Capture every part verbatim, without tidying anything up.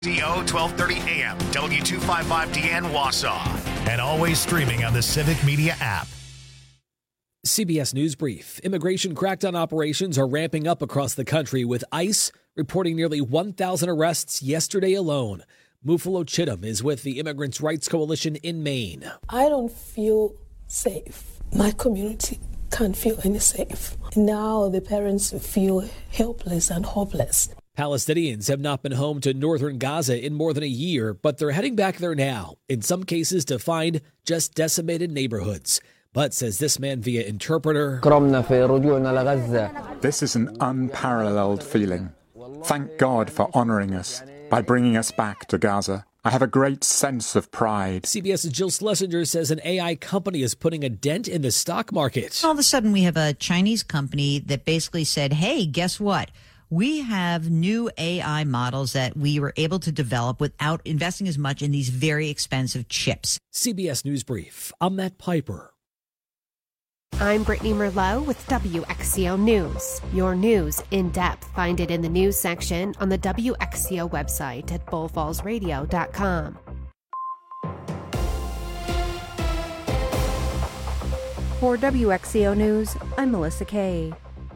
D O twelve thirty A M, W two fifty-five D N Wausau, and always streaming on the Civic Media app. C B S News Brief. Immigration crackdown operations are ramping up across the country, with ICE reporting nearly one thousand arrests yesterday alone. Mufalo Chittum is with the Immigrants' Rights Coalition in Maine. I don't feel safe. My community can't feel any safe. Now the parents feel helpless and hopeless. Palestinians have not been home to northern Gaza in more than a year, but they're heading back there now, in some cases to find just decimated neighborhoods. But, says this man via interpreter, this is an unparalleled feeling. Thank God for honoring us by bringing us back to Gaza. I have a great sense of pride. CBS's Jill Schlesinger says an A I company is putting a dent in the stock market. All of a sudden, we have a Chinese company that basically said, hey, guess what? We have new A I models that we were able to develop without investing as much in these very expensive chips. C B S News Brief. I'm Matt Piper. I'm Brittany Merlot with W X C O News. Your news in depth. Find it in the news section on the W X C O website at bull falls radio dot com. For W X C O News, I'm Melissa Kay.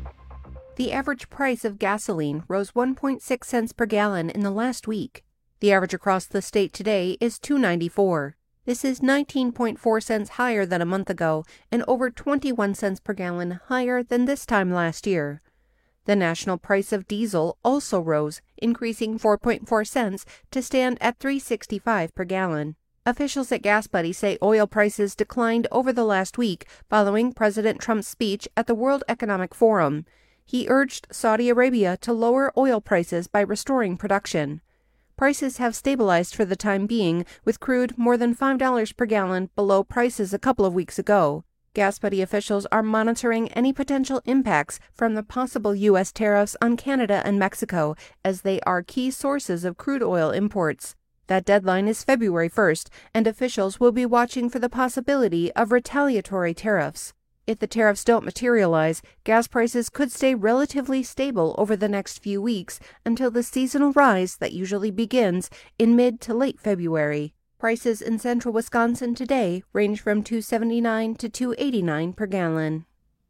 The average price of gasoline rose one point six cents per gallon in the last week. The average across the state today is two dollars and ninety-four cents. This is nineteen point four cents higher than a month ago and over twenty-one cents per gallon higher than this time last year. The national price of diesel also rose, increasing four point four cents to stand at three dollars and sixty-five cents per gallon. Officials at GasBuddy say oil prices declined over the last week following President Trump's speech at the World Economic Forum. He urged Saudi Arabia to lower oil prices by restoring production. Prices have stabilized for the time being, with crude more than five dollars per gallon below prices a couple of weeks ago. GasBuddy officials are monitoring any potential impacts from the possible U S tariffs on Canada and Mexico, as they are key sources of crude oil imports. That deadline is February first, and officials will be watching for the possibility of retaliatory tariffs. If the tariffs don't materialize, gas prices could stay relatively stable over the next few weeks until the seasonal rise that usually begins in mid to late February. Prices in central Wisconsin today range from two dollars and seventy-nine cents to two dollars and eighty-nine cents per gallon.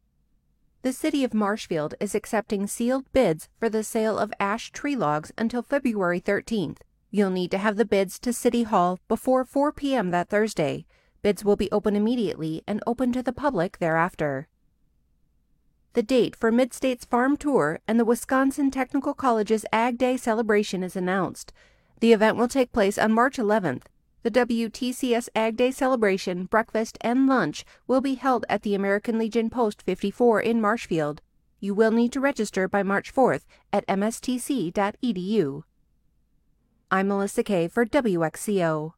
The city of Marshfield is accepting sealed bids for the sale of ash tree logs until February thirteenth. You'll need to have the bids to City Hall before four p.m. that Thursday. Bids will be open immediately and open to the public thereafter. The date for Mid-States Farm Tour and the Wisconsin Technical College's Ag Day celebration is announced. The event will take place on March eleventh. The W T C S Ag Day celebration, breakfast, and lunch will be held at the American Legion Post fifty-four in Marshfield. You will need to register by March fourth at m s t c dot e d u. I'm Melissa Kay for W X C O.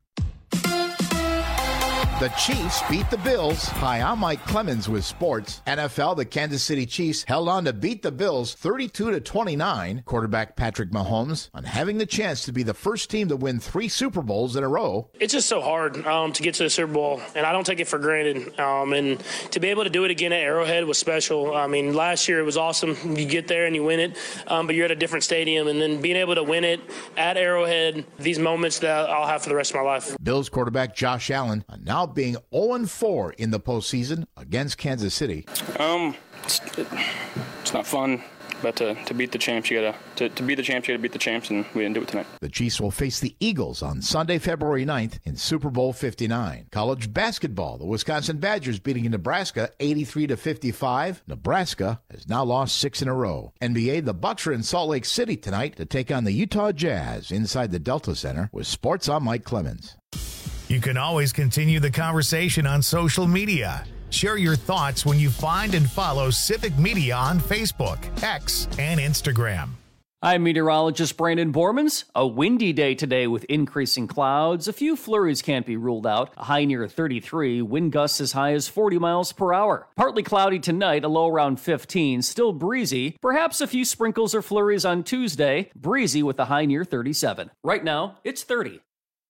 The Chiefs beat the Bills. Hi, I'm Mike Clemens with sports. N F L, the Kansas City Chiefs held on to beat the Bills thirty-two to twenty-nine. Quarterback Patrick Mahomes on having the chance to be the first team to win three Super Bowls in a row. It's just so hard um, to get to the Super Bowl, and I don't take it for granted. Um, and to be able to do it again at Arrowhead was special. I mean, last year it was awesome. You get there and you win it, um, but you're at a different stadium. And then being able to win it at Arrowhead, these moments that I'll have for the rest of my life. Bills quarterback Josh Allen now being oh and four in the postseason against Kansas City. Um, it's, it's not fun, but to, to beat the champs, you gotta to, to beat the champs, you gotta beat the champs, and we didn't do it tonight. The Chiefs will face the Eagles on Sunday, February ninth in Super Bowl fifty-nine. College basketball, the Wisconsin Badgers beating Nebraska eighty-three to fifty-five. Nebraska has now lost six in a row. N B A, the Bucks are in Salt Lake City tonight to take on the Utah Jazz inside the Delta Center. With sports, I'm Mike Clemens. You can always continue the conversation on social media. Share your thoughts when you find and follow Civic Media on Facebook, X, and Instagram. I'm meteorologist Brandon Bormans. A windy day today with increasing clouds. A few flurries can't be ruled out. A high near thirty-three, wind gusts as high as forty miles per hour. Partly cloudy tonight, a low around fifteen, still breezy. Perhaps a few sprinkles or flurries on Tuesday. Breezy with a high near thirty-seven. Right now, it's thirty.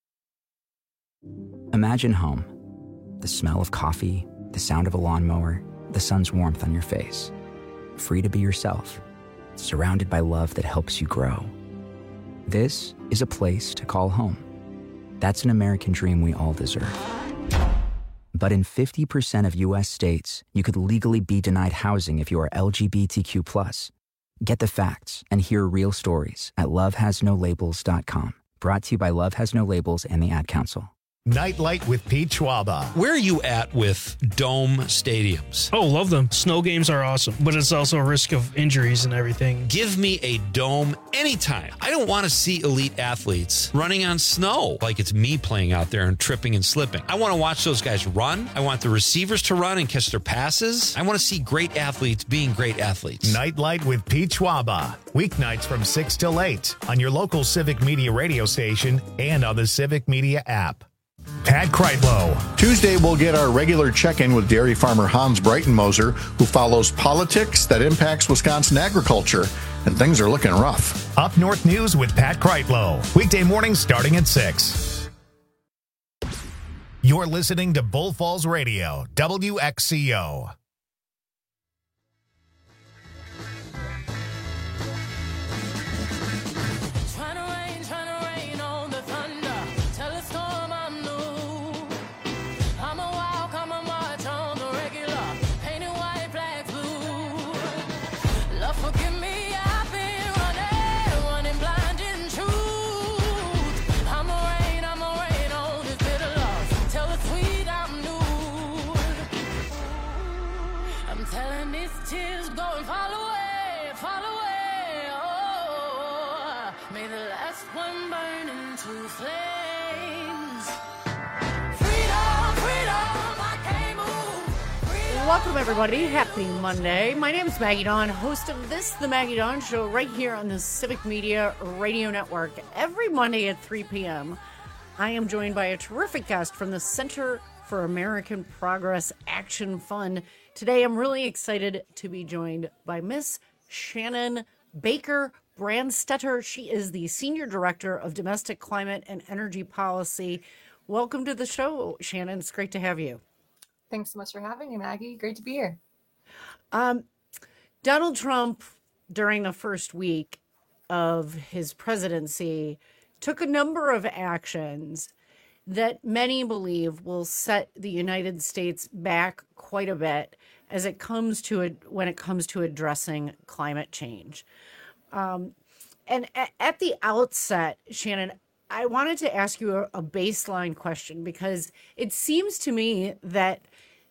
Imagine home. The smell of coffee, the sound of a lawnmower, the sun's warmth on your face. Free to be yourself, surrounded by love that helps you grow. This is a place to call home. That's an American dream we all deserve. But in fifty percent of U S states, you could legally be denied housing if you are L G B T Q plus. Get the facts and hear real stories at love has no labels dot com. Brought to you by Love Has No Labels and the Ad Council. Nightlight with Pete Schwaba. Where are you at with dome stadiums? Oh, love them. Snow games are awesome, but it's also a risk of injuries and everything. Give me a dome anytime. I don't want to see elite athletes running on snow like it's me playing out there and tripping and slipping. I want to watch those guys run. I want the receivers to run and catch their passes. I want to see great athletes being great athletes. Nightlight with Pete Schwaba. Weeknights from six till eight on your local Civic Media radio station and on the Civic Media app. Pat Kreitlow. Tuesday, we'll get our regular check-in with dairy farmer Hans Breitenmoser, who follows politics that impacts Wisconsin agriculture, and things are looking rough. Up North News with Pat Kreitlow. Weekday mornings starting at six. You're listening to Bull Falls Radio, W X C O. Welcome, everybody. Happy Monday. My name is Maggie Dawn, host of this, The Maggie Dawn Show, right here on the Civic Media Radio Network. Every Monday at three p.m., I am joined by a terrific guest from the Center for American Progress Action Fund. Today, I'm really excited to be joined by Miss Shannon Baker Brandstetter. She is the Senior Director of Domestic Climate and Energy Policy. Welcome to the show, Shannon. It's great to have you. Thanks so much for having me, Maggie. Great to be here. Um, Donald Trump, during the first week of his presidency, took a number of actions that many believe will set the United States back quite a bit as it comes to it when it comes to addressing climate change. Um, and at, at the outset, Shannon, I wanted to ask you a, a baseline question, because it seems to me that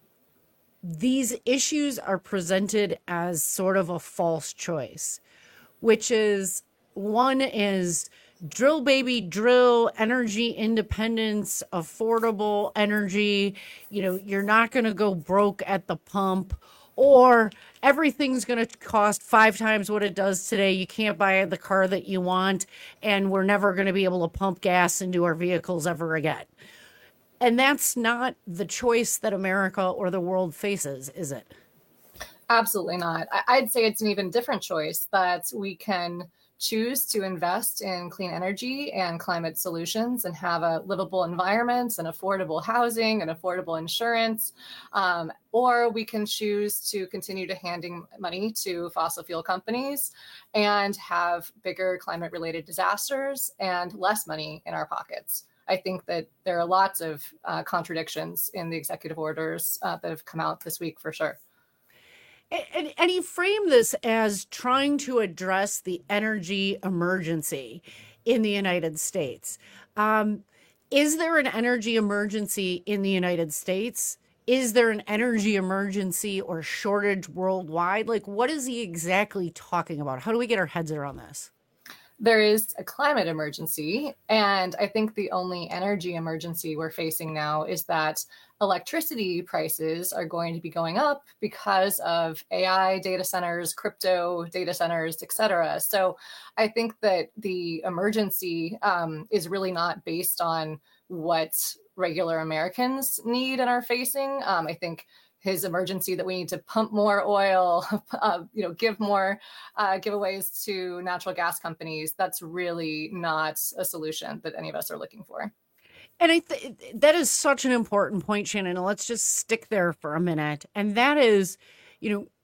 these issues are presented as sort of a false choice, which is, one is drill, baby, drill, energy independence, affordable energy. You know, you're not going to go broke at the pump, or everything's going to cost five times what it does today. You can't buy the car that you want, and we're never going to be able to pump gas into our vehicles ever again. And that's not the choice that America or the world faces, is it? Absolutely not. I'd say it's an even different choice, that we can choose to invest in clean energy and climate solutions and have a livable environment and affordable housing and affordable insurance. Um, or we can choose to continue to handing money to fossil fuel companies and have bigger climate related disasters and less money in our pockets. I think that there are lots of uh, contradictions in the executive orders uh, that have come out this week for sure. And, and he framed this as trying to address the energy emergency in the United States. Um, is there an energy emergency in the United States? Is there an energy emergency or shortage worldwide? Like, what is he exactly talking about? How do we get our heads around this? There is a climate emergency, and I think the only energy emergency we're facing now is that electricity prices are going to be going up because of A I data centers, crypto data centers, et cetera. So I think that the emergency um, is really not based on what regular Americans need and are facing. Um, I think his emergency that we need to pump more oil, uh, you know, give more uh, giveaways to natural gas companies. That's really not a solution that any of us are looking for. And I th- that is such an important point, Shannon. Let's just stick there for a minute. And that is, you know,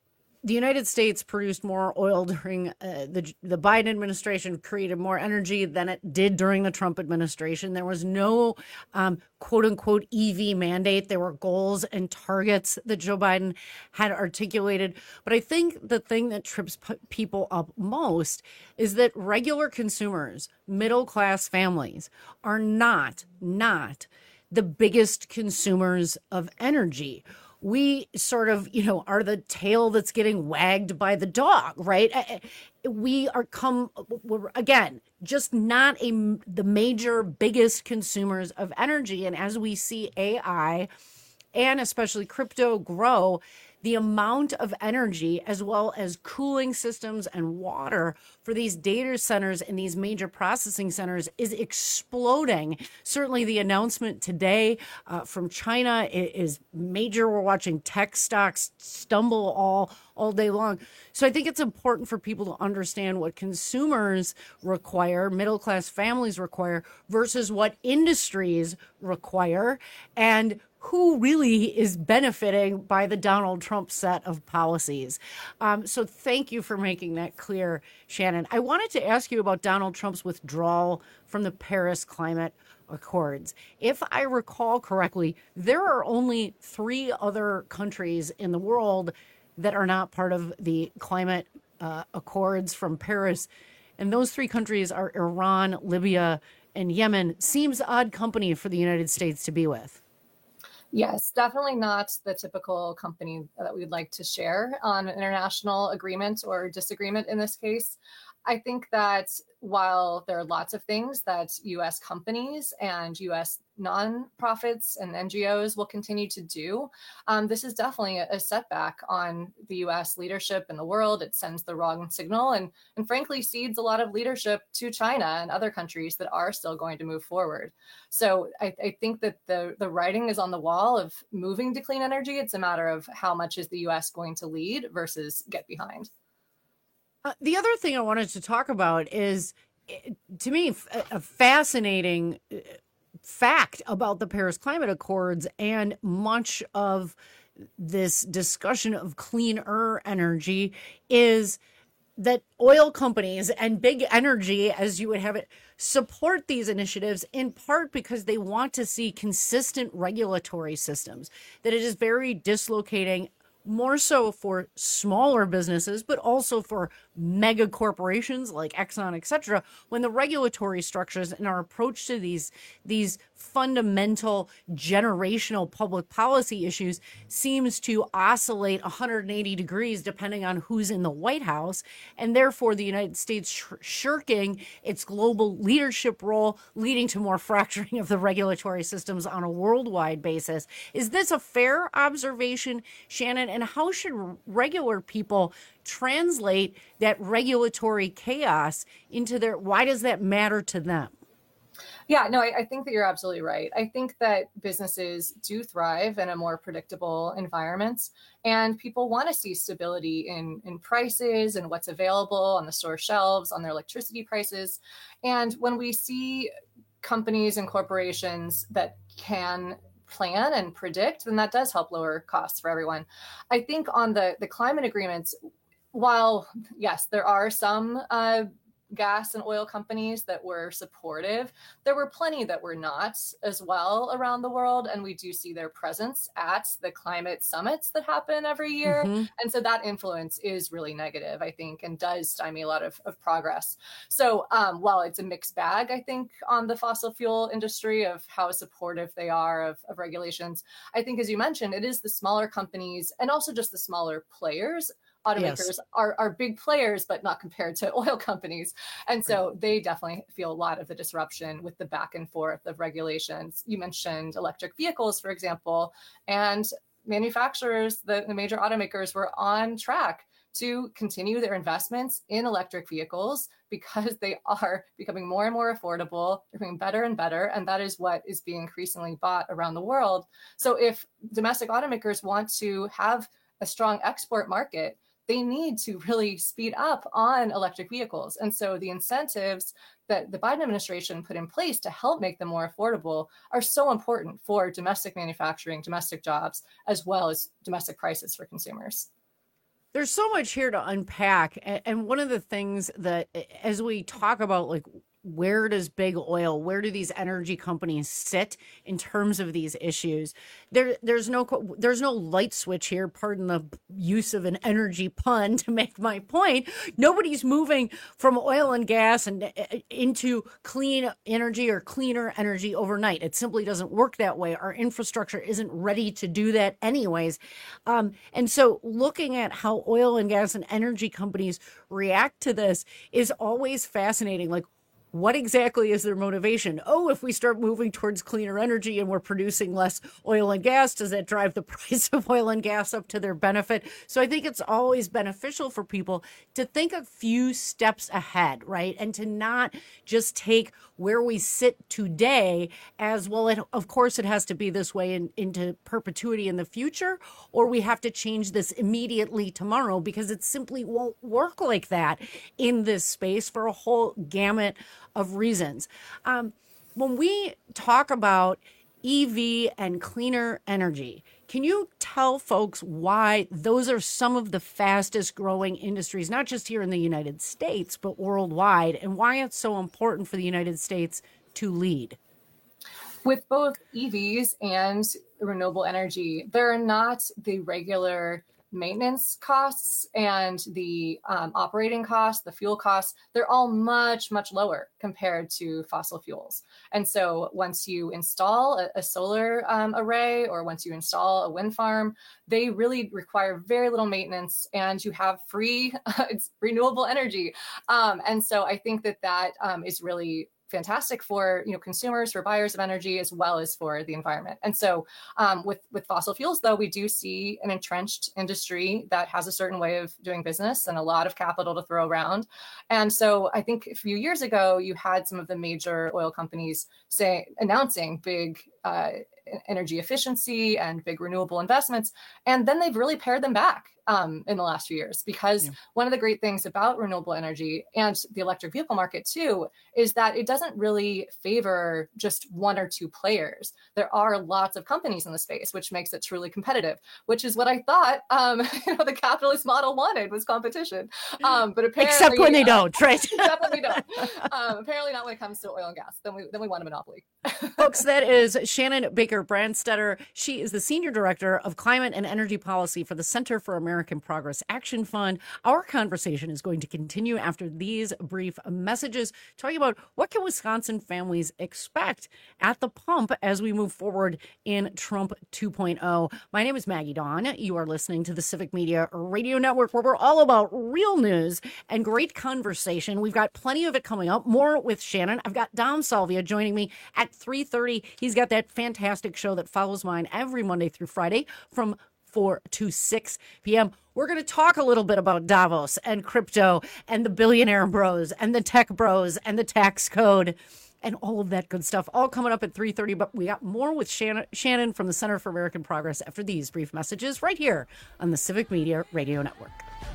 the United States produced more oil during uh, the the Biden administration, created more energy than it did during the Trump administration. There was no um, quote unquote E V mandate. There were goals and targets that Joe Biden had articulated. But I think the thing that trips p- people up most is that regular consumers, middle class families, are not, not the biggest consumers of energy. We sort of, you know, are the tail that's getting wagged by the dog, right? We are come, we're, again, just not a, the major, biggest consumers of energy. And as we see A I and especially crypto grow, the amount of energy as well as cooling systems and water for these data centers and these major processing centers is exploding. Certainly the announcement today uh, from China is major. We're watching tech stocks stumble all, all day long. So I think it's important for people to understand what consumers require, middle-class families require, versus what industries require, and who really is benefiting by the Donald Trump set of policies. Um, so thank you for making that clear, Shannon. I wanted to ask you about Donald Trump's withdrawal from the Paris Climate Accords. If I recall correctly, there are only three other countries in the world that are not part of the climate uh, accords from Paris. And those three countries are Iran, Libya, and Yemen. Seems odd company for the United States to be with. Yes, definitely not the typical company that we'd like to share on an international agreement or disagreement in this case. I think that while there are lots of things that U S companies and U S nonprofits and N G Os will continue to do, um, this is definitely a, a setback on the U S leadership in the world. It sends the wrong signal and, and frankly cedes a lot of leadership to China and other countries that are still going to move forward. So I, I think that the, the writing is on the wall of moving to clean energy. It's a matter of how much is the U S going to lead versus get behind. Uh, the other thing I wanted to talk about is, to me, a, a fascinating fact about the Paris Climate Accords and much of this discussion of cleaner energy is that oil companies and big energy, as you would have it, support these initiatives in part because they want to see consistent regulatory systems, that it is very dislocating, more so for smaller businesses, but also for mega corporations like Exxon, et cetera, when the regulatory structures and our approach to these, these fundamental generational public policy issues seems to oscillate one hundred eighty degrees depending on who's in the White House, and therefore the United States sh- shirking its global leadership role, leading to more fracturing of the regulatory systems on a worldwide basis. Is this a fair observation, Shannon? And how should regular people translate that regulatory chaos into their, why does that matter to them? Yeah, no, I, I think that you're absolutely right. I think that businesses do thrive in a more predictable environment, and people want to see stability in, in prices and what's available on the store shelves, on their electricity prices. And when we see companies and corporations that can plan and predict, then that does help lower costs for everyone. I think on the, the climate agreements, while, yes, there are some uh, gas and oil companies that were supportive, there were plenty that were not as well around the world. And we do see their presence at the climate summits that happen every year. Mm-hmm. And so that influence is really negative, I think, and does stymie a lot of, of progress. So um, while it's a mixed bag, I think, on the fossil fuel industry of how supportive they are of, of regulations, I think, as you mentioned, it is the smaller companies and also just the smaller players. Automakers yes. are, are big players, but not compared to oil companies. And so right. they definitely feel a lot of the disruption with the back and forth of regulations. You mentioned electric vehicles, for example, and manufacturers, the, the major automakers were on track to continue their investments in electric vehicles because they are becoming more and more affordable, they're becoming better and better, and that is what is being increasingly bought around the world. So if domestic automakers want to have a strong export market, they need to really speed up on electric vehicles. And so the incentives that the Biden administration put in place to help make them more affordable are so important for domestic manufacturing, domestic jobs, as well as domestic prices for consumers. There's so much here to unpack. And one of the things that, as we talk about, like, where does big oil, where do these energy companies sit in terms of these issues? There, there's no, there's no light switch here. Pardon the use of an energy pun to make my point. Nobody's moving from oil and gas and into clean energy or cleaner energy overnight. It simply doesn't work that way. Our infrastructure isn't ready to do that anyways. Um, and so looking at how oil and gas and energy companies react to this is always fascinating. Like, what exactly is their motivation? Oh, if we start moving towards cleaner energy and we're producing less oil and gas, does that drive the price of oil and gas up to their benefit? So I think it's always beneficial for people to think a few steps ahead, right? And to not just take where we sit today as, well, it, of course it has to be this way in, into perpetuity in the future, or we have to change this immediately tomorrow, because it simply won't work like that in this space for a whole gamut of reasons. Um, when we talk about E V and cleaner energy, can you tell folks why those are some of the fastest growing industries, not just here in the United States, but worldwide, and why it's so important for the United States to lead? With both E Vs and renewable energy, there are not the regular maintenance costs and the um, operating costs, the fuel costs. They're all much, much lower compared to fossil fuels. And so once you install a, a solar um, array, or once you install a wind farm, they really require very little maintenance, and you have free uh, it's renewable energy. Um, and so I think that that um, is really fantastic for, you know, consumers, for buyers of energy, as well as for the environment. And so um, with, with fossil fuels, though, we do see an entrenched industry that has a certain way of doing business and a lot of capital to throw around. And so I think a few years ago, you had some of the major oil companies say, announcing big uh, energy efficiency and big renewable investments. And then they've really pared them back um, in the last few years, because yeah. one of the great things about renewable energy and the electric vehicle market too, is that it doesn't really favor just one or two players. There are lots of companies in the space, which makes it truly competitive, which is what I thought um, you know, the capitalist model wanted, was competition. Um, but apparently, except when they don't, right? except when they don't. Um, apparently not when it comes to oil and gas. Then we then we want a monopoly. Folks, that is Shannon Baker Brandstetter. She is the Senior Director of Climate and Energy Policy for the Center for American Progress Action Fund. Our conversation is going to continue after these brief messages, talking about what can Wisconsin families expect at the pump as we move forward in Trump two point oh. My name is Maggie Dawn. You are listening to the Civic Media Radio Network, where we're all about real news and great conversation. We've got plenty of it coming up. More with Shannon. I've got Dom Salvia joining me at three thirty. He's got that fantastic show that follows mine every Monday through Friday from four to six p.m. We're going to talk a little bit about Davos and crypto and the billionaire bros and the tech bros and the tax code and all of that good stuff, all coming up at three thirty. But we got more with Shannon, Shannon from the Center for American Progress after these brief messages right here on the Civic Media Radio Network.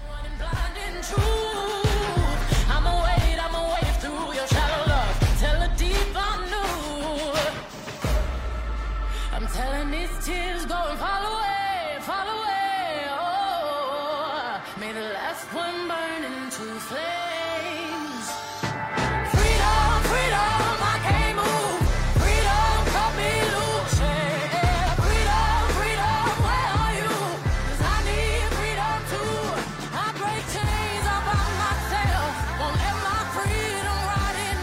Telling these tears go and fall away, fall away, oh, may the last one burn into flames. Freedom, freedom, I can't move. Freedom, cut me loose. Yeah. Freedom, freedom, where are you? 'Cause I need freedom too. I break chains all by myself. Won't let my freedom rot in.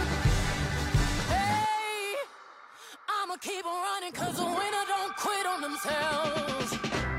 Hey, I'ma keep on running 'cause the winner don't quit on themselves.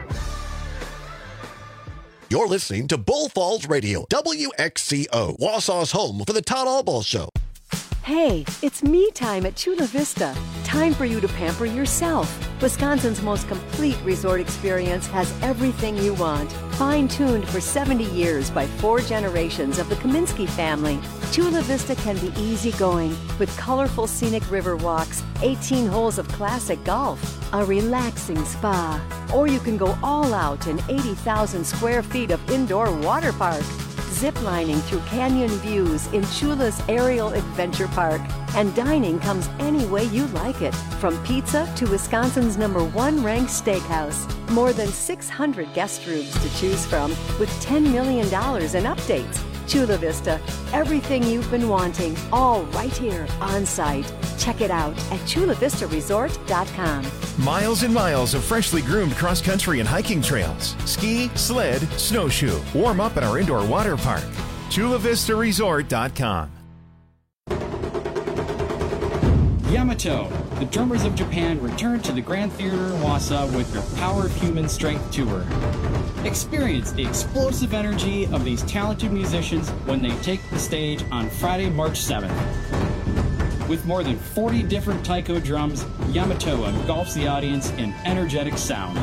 You're listening to Bull Falls Radio, W X C O, Wausau's home for the Todd Albaugh Show. Hey, it's me time at Chula Vista. Time for you to pamper yourself. Wisconsin's most complete resort experience has everything you want. Fine-tuned for seventy years by four generations of the Kaminsky family, Chula Vista can be easygoing with colorful scenic river walks, eighteen holes of classic golf, a relaxing spa, or you can go all out in eighty thousand square feet of indoor water park. ziplining through canyon views in Chula's Aerial Adventure Park. And dining comes any way you like it, from pizza to Wisconsin's number one ranked steakhouse. More than six hundred guest rooms to choose from, with ten million dollars in updates. Chula Vista, everything you've been wanting, all right here on site. Check it out at chula vista resort dot com. Miles and miles of freshly groomed cross-country and hiking trails. Ski, sled, snowshoe. Warm up at our indoor water park. chula vista resort dot com. Yamato, the Drummers of Japan, return to the Grand Theater in Wausau with their Power of Human Strength tour. Experience the explosive energy of these talented musicians when they take the stage on Friday, March seventh. With more than forty different taiko drums, Yamato engulfs the audience in energetic sound.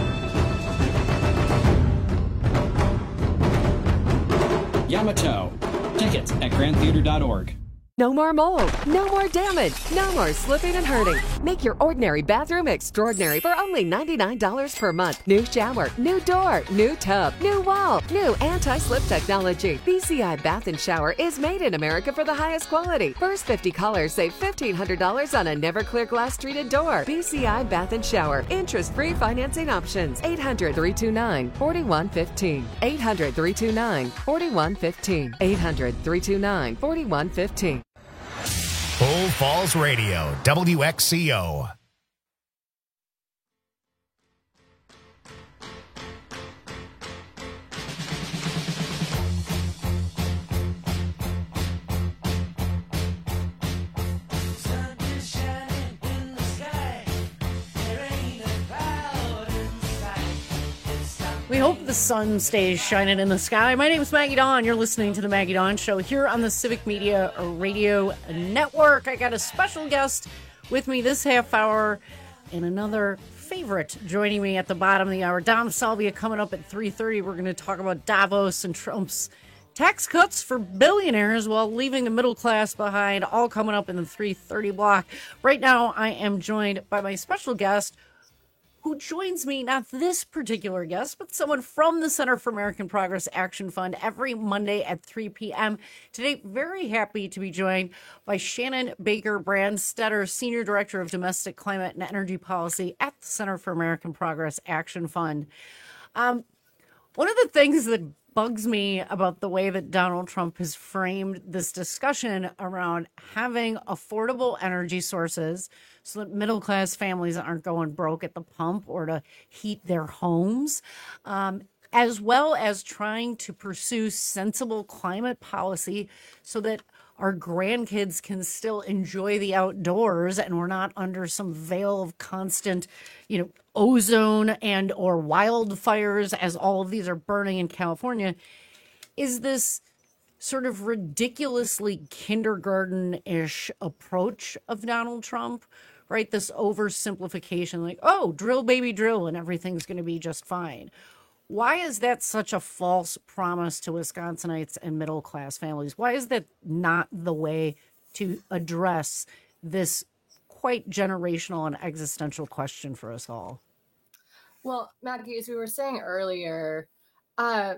Yamato. Tickets at grand theater dot org. No more mold, no more damage, no more slipping and hurting. Make your ordinary bathroom extraordinary for only ninety-nine dollars per month. New shower, new door, new tub, new wall, new anti-slip technology. B C I Bath and Shower is made in America for the highest quality. First fifty callers save fifteen hundred dollars on a never clear glass treated door. B C I Bath and Shower. Interest-free financing options. eight hundred, three two nine, four one one five. eight hundred, three two nine, four one one five. eight hundred, three two nine, four one one five. Bull Falls Radio, W X C O. We hope the sun stays shining in the sky. My name is Maggie Dawn. You're listening to the Maggie Dawn Show here on the Civic Media Radio Network. I got a special guest with me this half hour and another favorite joining me at the bottom of the hour. Dom Salvia coming up at three thirty. We're going to talk about Davos and Trump's tax cuts for billionaires while leaving the middle class behind, all coming up in the three thirty block. Right now, I am joined by my special guest, who joins me, not this particular guest, but someone from the Center for American Progress Action Fund every Monday at three p.m. Today, very happy to be joined by Shannon Baker Brandstetter, Senior Director of Domestic Climate and Energy Policy at the Center for American Progress Action Fund. Um, one of the things that bugs me about the way that Donald Trump has framed this discussion around having affordable energy sources so that middle-class families aren't going broke at the pump or to heat their homes, um, as well as trying to pursue sensible climate policy so that our grandkids can still enjoy the outdoors and we're not under some veil of constant, you know, ozone and or wildfires as all of these are burning in California, is this sort of ridiculously kindergarten-ish approach of Donald Trump, right? This oversimplification, like, oh, drill, baby, drill, and everything's going to be just fine. Why is that such a false promise to Wisconsinites and middle-class families? Why is that not the way to address this quite generational and existential question for us all? Well, Maggie, as we were saying earlier, uh,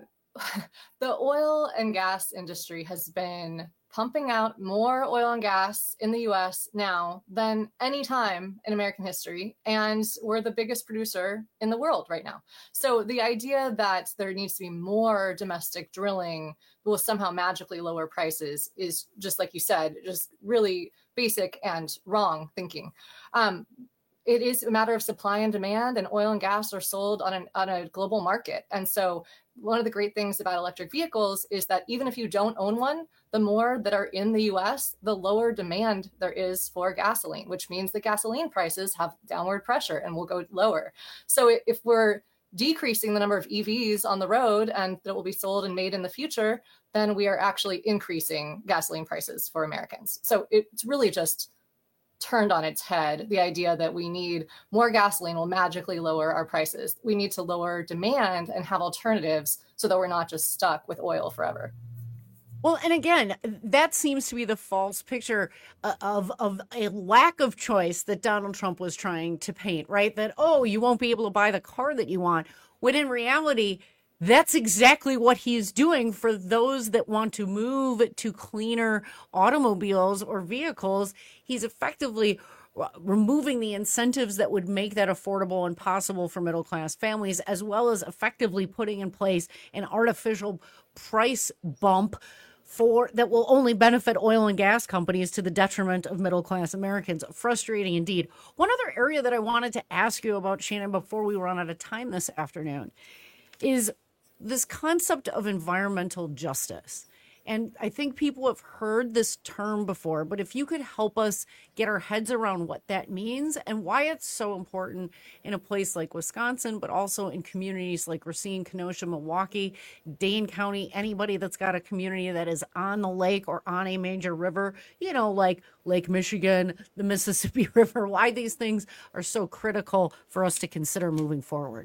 the oil and gas industry has been pumping out more oil and gas in the U S now than any time in American history. And we're the biggest producer in the world right now. So the idea that there needs to be more domestic drilling will somehow magically lower prices is, just like you said, just really basic and wrong thinking. Um, it is a matter of supply and demand, and oil and gas are sold on, an, on a global market. And so one of the great things about electric vehicles is that even if you don't own one, the more that are in the U S, the lower demand there is for gasoline, which means that gasoline prices have downward pressure and will go lower. So if we're decreasing the number of E Vs on the road and that will be sold and made in the future, then we are actually increasing gasoline prices for Americans. So it's really just turned on its head, the idea that we need more gasoline will magically lower our prices. We need to lower demand and have alternatives so that we're not just stuck with oil forever. Well, and again, that seems to be the false picture of, of a lack of choice that Donald Trump was trying to paint, right? That, oh, you won't be able to buy the car that you want, when in reality, that's exactly what he's doing for those that want to move to cleaner automobiles or vehicles. He's effectively removing the incentives that would make that affordable and possible for middle class families, as well as effectively putting in place an artificial price bump for that will only benefit oil and gas companies to the detriment of middle class Americans. Frustrating indeed. One other area that I wanted to ask you about, Shannon, before we run out of time this afternoon, is this concept of environmental justice. And I think people have heard this term before, but if you could help us get our heads around what that means and why it's so important in a place like Wisconsin, but also in communities like Racine, Kenosha, Milwaukee, Dane County, anybody that's got a community that is on the lake or on a major river, you know, like Lake Michigan, the Mississippi River, why these things are so critical for us to consider moving forward.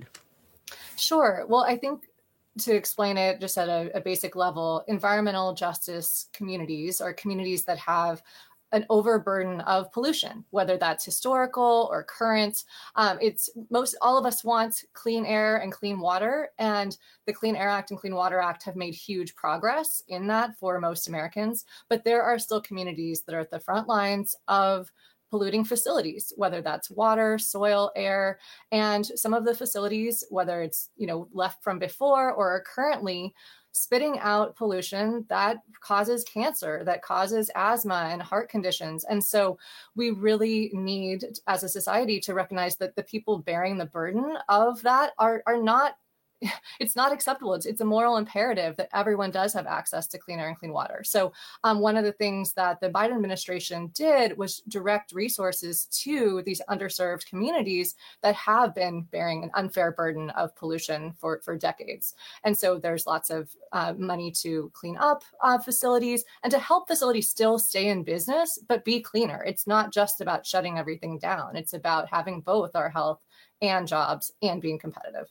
Sure. Well, I think to explain it just at a, a basic level, environmental justice communities are communities that have an overburden of pollution, whether that's historical or current. Um, it's most all of us want clean air and clean water, and the Clean Air Act and Clean Water Act have made huge progress in that for most Americans. But there are still communities that are at the front lines of polluting facilities, whether that's water, soil, air, and some of the facilities, whether it's, you know, left from before or are currently spitting out pollution that causes cancer, that causes asthma and heart conditions. And so we really need, as a society, to recognize that the people bearing the burden of that are, are not it's not acceptable. It's, it's a moral imperative that everyone does have access to clean air and clean water. So um, one of the things that the Biden administration did was direct resources to these underserved communities that have been bearing an unfair burden of pollution for, for decades. And so there's lots of uh, money to clean up uh, facilities and to help facilities still stay in business, but be cleaner. It's not just about shutting everything down. It's about having both our health and jobs and being competitive.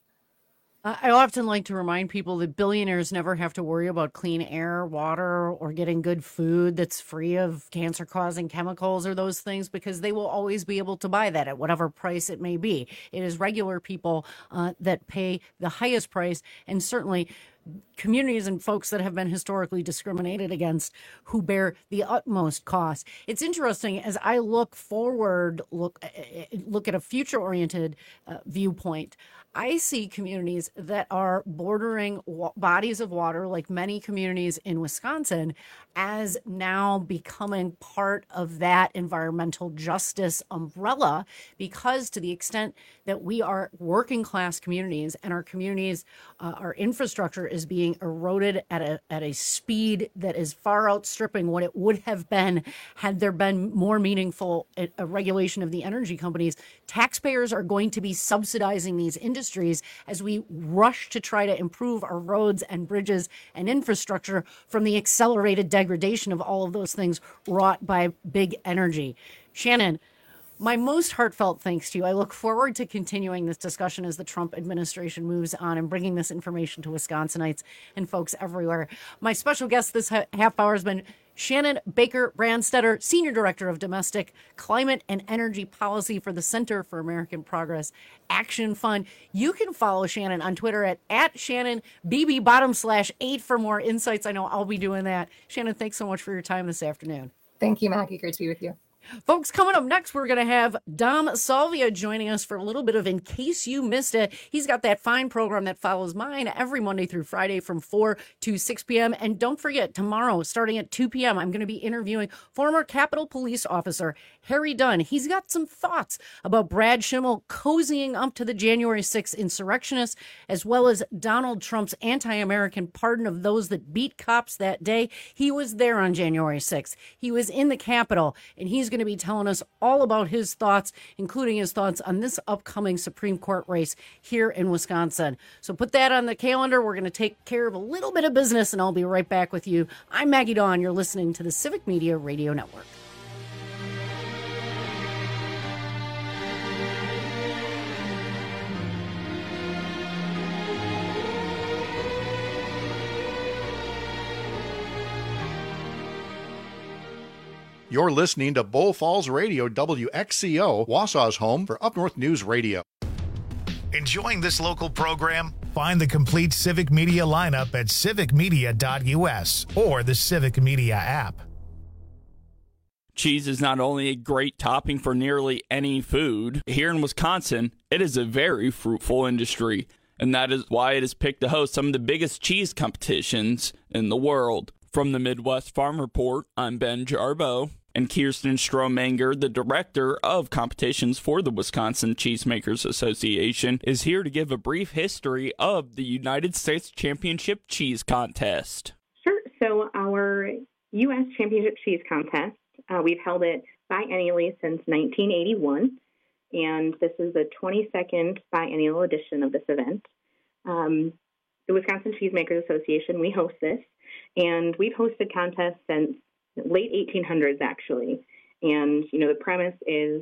I often like to remind people that billionaires never have to worry about clean air, water, or getting good food that's free of cancer-causing chemicals or those things, because they will always be able to buy that at whatever price it may be. It is regular people uh, that pay the highest price, and certainly communities and folks that have been historically discriminated against who bear the utmost cost. It's interesting as I look forward, look look at a future-oriented uh, viewpoint. I see communities that are bordering wa- bodies of water, like many communities in Wisconsin, as now becoming part of that environmental justice umbrella, because to the extent that we are working class communities and our communities, uh, our infrastructure is being eroded at a at a speed that is far outstripping what it would have been had there been more meaningful a, a regulation of the energy companies. Taxpayers are going to be subsidizing these industries as we rush to try to improve our roads and bridges and infrastructure from the accelerated degradation of all of those things wrought by big energy. Shannon, my most heartfelt thanks to you. I look forward to continuing this discussion as the Trump administration moves on and bringing this information to Wisconsinites and folks everywhere. My special guest this half hour has been Shannon Baker Brandstetter, Senior Director of Domestic Climate and Energy Policy for the Center for American Progress Action Fund. You can follow Shannon on Twitter at, at Shannon B B bottom slash eight for more insights. I know I'll be doing that. Shannon, thanks so much for your time this afternoon. Thank you, Maggie. Great to be with you. Folks, coming up next, we're going to have Dom Salvia joining us for a little bit of In Case You Missed It. He's got that fine program that follows mine every Monday through Friday from four to six p.m. And don't forget, tomorrow, starting at two p.m., I'm going to be interviewing former Capitol Police Officer Harry Dunn. He's got some thoughts about Brad Schimmel cozying up to the January sixth insurrectionists, as well as Donald Trump's anti-American pardon of those that beat cops that day. He was there on January sixth. He was in the Capitol, and he's going to be telling us all about his thoughts, including his thoughts on this upcoming Supreme Court race here in Wisconsin. So put that on the calendar. We're going to take care of a little bit of business, and I'll be right back with you. I'm Maggie Dawn. You're listening to the Civic Media Radio Network. You're listening to Bull Falls Radio, W X C O, Wausau's home for Up North News Radio. Enjoying this local program? Find the complete Civic Media lineup at civic media dot u s or the Civic Media app. Cheese is not only a great topping for nearly any food. Here in Wisconsin, it is a very fruitful industry, and that is why it is picked to host some of the biggest cheese competitions in the world. From the Midwest Farm Report, I'm Ben Jarbo, and Kirsten Strohmanger, the director of competitions for the Wisconsin Cheesemakers Association, is here to give a brief history of the United States Championship Cheese Contest. Sure. So our U S Championship Cheese Contest, uh, we've held it biennially since nineteen eighty-one, and this is the twenty-second biennial edition of this event. Um, the Wisconsin Cheesemakers Association, we host this, and we've hosted contests since late eighteen hundreds, actually. And, you know, the premise is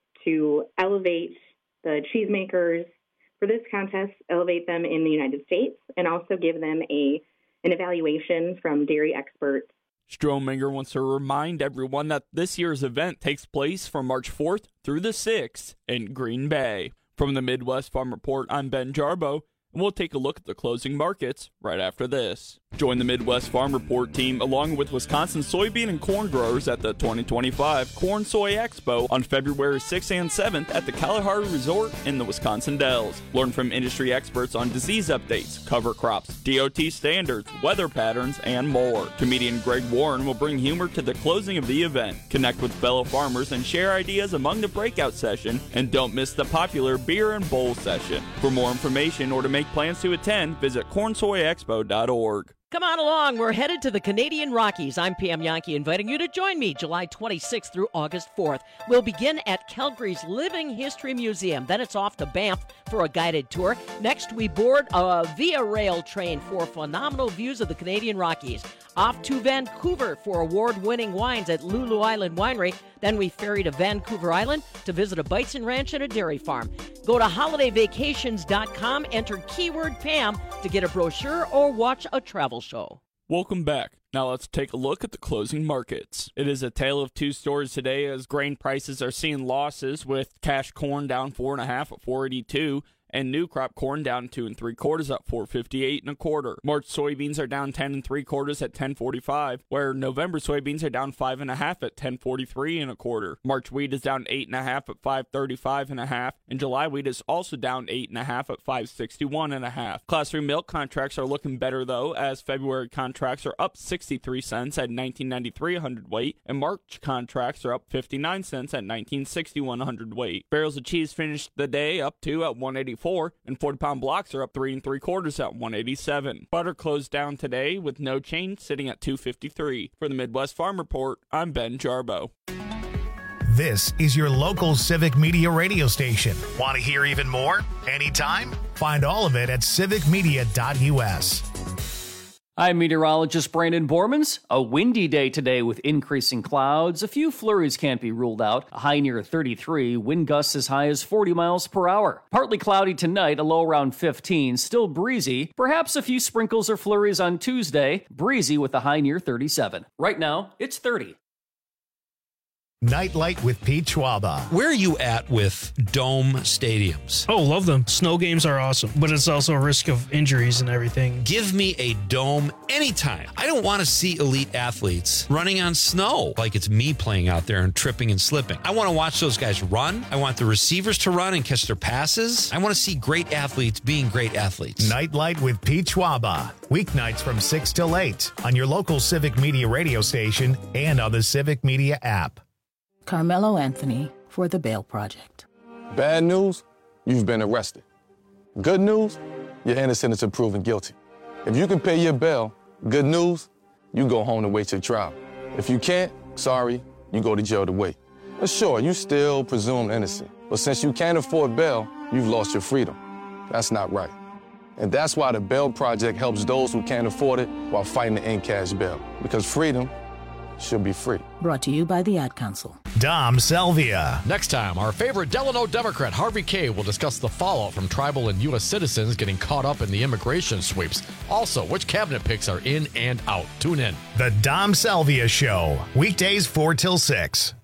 to elevate the cheesemakers for this contest, elevate them in the United States, and also give them a an evaluation from dairy experts. Strohmanger wants to remind everyone that this year's event takes place from March fourth through the sixth in Green Bay. From the Midwest Farm Report, I'm Ben Jarbo, and we'll take a look at the closing markets right after this. Join the Midwest Farm Report team along with Wisconsin soybean and corn growers at the twenty twenty-five Corn Soy Expo on February sixth and seventh at the Kalahari Resort in the Wisconsin Dells. Learn from industry experts on disease updates, cover crops, D O T standards, weather patterns, and more. Comedian Greg Warren will bring humor to the closing of the event. Connect with fellow farmers and share ideas among the breakout session, and don't miss the popular beer and bowl session. For more information or to make plans to attend, visit corn soy expo dot org. Come on along. We're headed to the Canadian Rockies. I'm Pam Yankee, inviting you to join me July twenty-sixth through August fourth. We'll begin at Calgary's Living History Museum. Then it's off to Banff for a guided tour. Next, we board a Via Rail train for phenomenal views of the Canadian Rockies. Off to Vancouver for award-winning wines at Lulu Island Winery. Then we ferry to Vancouver Island to visit a bison ranch and a dairy farm. Go to holiday vacations dot com, enter keyword Pam to get a brochure or watch a travel show. Welcome back. Now let's take a look at the closing markets. It is a tale of two stories today as grain prices are seeing losses, with cash corn down four and a half at four eighty-two. And new crop corn down two and three quarters at four fifty-eight and a quarter. March soybeans are down ten and three quarters at ten forty-five, where November soybeans are down five and a half at ten forty-three and a quarter. March wheat is down eight and a half at five thirty-five and a half, and July wheat is also down eight and a half at five sixty-one and a half. Class three milk contracts are looking better though, as February contracts are up sixty-three cents at nineteen ninety-three a hundredweight, and March contracts are up fifty-nine cents at nineteen sixty-one a hundredweight. Barrels of cheese finished the day up two at one eighty-four. And forty pound blocks are up three and three quarters at one eighty-seven. Butter closed down today with no change, sitting at two fifty-three. For the Midwest Farm Report, I'm Ben Jarbo. This is your local Civic Media radio station. Want to hear even more? Anytime? Find all of it at civic media dot u s. I'm meteorologist Brandon Bormans. A windy day today with increasing clouds. A few flurries can't be ruled out. A high near thirty-three. Wind gusts as high as forty miles per hour. Partly cloudy tonight, a low around fifteen. Still breezy. Perhaps a few sprinkles or flurries on Tuesday. Breezy with a high near thirty-seven. Right now, it's thirty. Nightlight with Pete Schwaba. Where are you at with dome stadiums? Oh, love them. Snow games are awesome, but it's also a risk of injuries and everything. Give me a dome anytime. I don't want to see elite athletes running on snow like it's me playing out there and tripping and slipping. I want to watch those guys run. I want the receivers to run and catch their passes. I want to see great athletes being great athletes. Nightlight with Pete Schwaba. Weeknights from six till eight on your local Civic Media radio station and on the Civic Media app. Carmelo Anthony for the Bail Project. Bad news, you've been arrested. Good news, you're innocent until proven guilty. If you can pay your bail, good news, you go home to wait your trial. If you can't, sorry, you go to jail to wait. But sure, you still presumed innocent. But since you can't afford bail, you've lost your freedom. That's not right. And that's why the Bail Project helps those who can't afford it while fighting to end cash bail. Because freedom should be free. Brought to you by the Ad Council. Dom Selvia. Next time, our favorite Delano Democrat, Harvey Kaye, will discuss the fallout from tribal and U S citizens getting caught up in the immigration sweeps. Also, which cabinet picks are in and out. Tune in. The Dom Selvia Show. Weekdays four till six.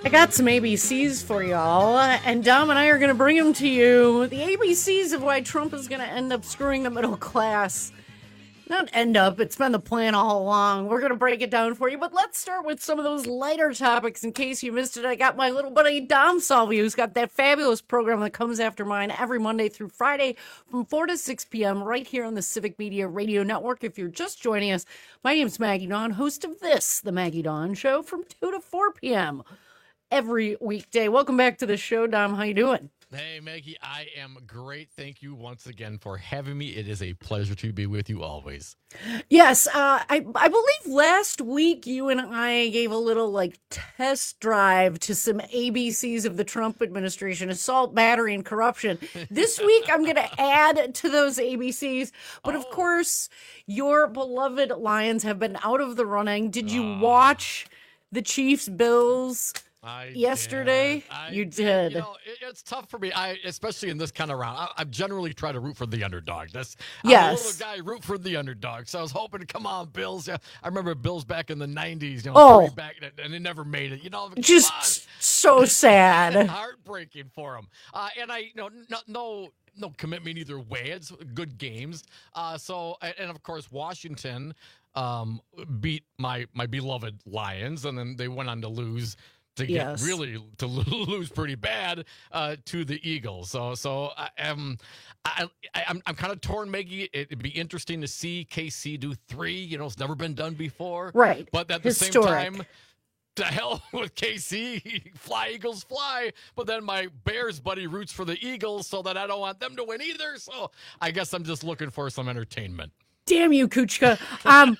I got some A B Cs for y'all, and Dom and I are going to bring them to you. The A B Cs of why Trump is going to end up screwing the middle class. Not end up, it's been the plan all along. We're going to break it down for you, but let's start with some of those lighter topics. In case you missed it, I got my little buddy Dom Salvi, who's got that fabulous program that comes after mine every Monday through Friday from four to six p.m. right here on the Civic Media Radio Network. If you're just joining us, my name's Maggie Dawn, host of this, The Maggie Dawn Show, from two to four p.m. every weekday. Welcome back to the show, Dom. How you doing? Hey, Maggie, I am great. Thank you once again for having me. It is a pleasure to be with you always. Yes, uh, I, I believe last week you and I gave a little like test drive to some A B Cs of the Trump administration: assault, battery, and corruption. This week I'm going to add to those A B Cs. But of course, your beloved Lions have been out of the running. Did you uh, watch the Chiefs Bills? I Yesterday, did. I, you did. You know, it, it's tough for me, I especially in this kind of round. I, I generally try to root for the underdog. That's yes. I'm a little guy, root for the underdog. So I was hoping to come on, Bills. Yeah, I remember Bills back in the nineties. You know, oh, back, and they never made it. You know, just on. so sad, heartbreaking for them. Uh, and I, you know, no, no, no commitment either way. It's good games. Uh, so and of course Washington um, beat my my beloved Lions, and then they went on to lose. To get yes. really to lose pretty bad uh, to the Eagles, so so I am I, I, I'm I'm kind of torn, Maggie. It'd be interesting to see K C do three. You know, it's never been done before, right? But at the Historic. same time, to hell with K C, fly Eagles fly. But then my Bears buddy roots for the Eagles, so that I don't want them to win either. So I guess I'm just looking for some entertainment. Damn you, Kuchka. Um.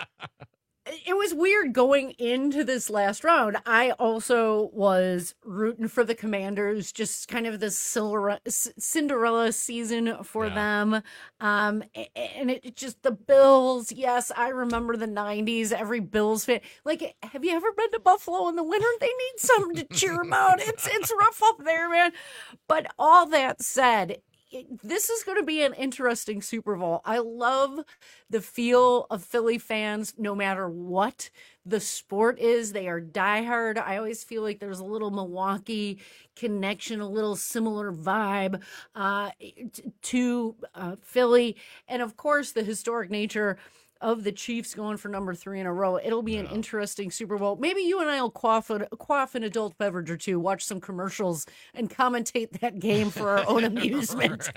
It was weird going into this last round. I also was rooting for the Commanders, just kind of this Cinderella season for yeah. them. Um, and it just, the Bills, yes, I remember the nineties, every Bills fan. Like, have you ever been to Buffalo in the winter? They need something to cheer about. It's, it's rough up there, man. But all that said, this is going to be an interesting Super Bowl. I love the feel of Philly fans, no matter what the sport is. They are diehard. I always feel like there's a little Milwaukee connection, a little similar vibe uh, to uh, Philly. And of course, the historic nature of the Chiefs going for number three in a row. It'll be yeah. an interesting Super Bowl. Maybe you and I will quaff, a, quaff an adult beverage or two, watch some commercials, and commentate that game for our own amusement.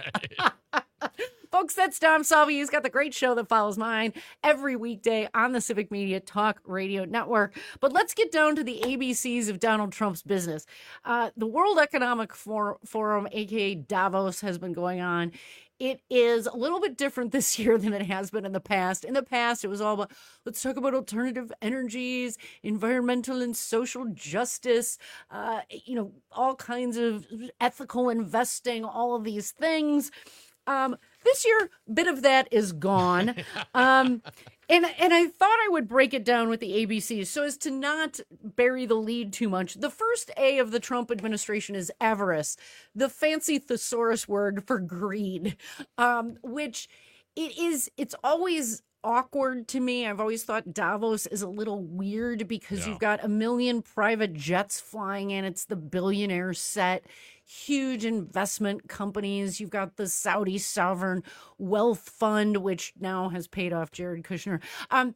Folks, that's Dom Salvi. He's got the great show that follows mine every weekday on the Civic Media Talk Radio Network. But let's get down to the A B Cs of Donald Trump's business. Uh, the World Economic For- Forum, a k a. Davos, has been going on. It is a little bit different this year than it has been in the past. In the past, it was all about, let's talk about alternative energies, environmental and social justice, uh, you know, all kinds of ethical investing, all of these things. Um, this year, a bit of that is gone. Um, and, and I thought I would break it down with the A B Cs so as to not bury the lead too much. The first A of the Trump administration is avarice, the fancy thesaurus word for greed, um, which it is, it's always awkward to me. I've always thought Davos is a little weird because yeah. you've got a million private jets flying in. It's the billionaire set. Huge investment companies. You've got the Saudi sovereign wealth fund, which now has paid off Jared Kushner. Um,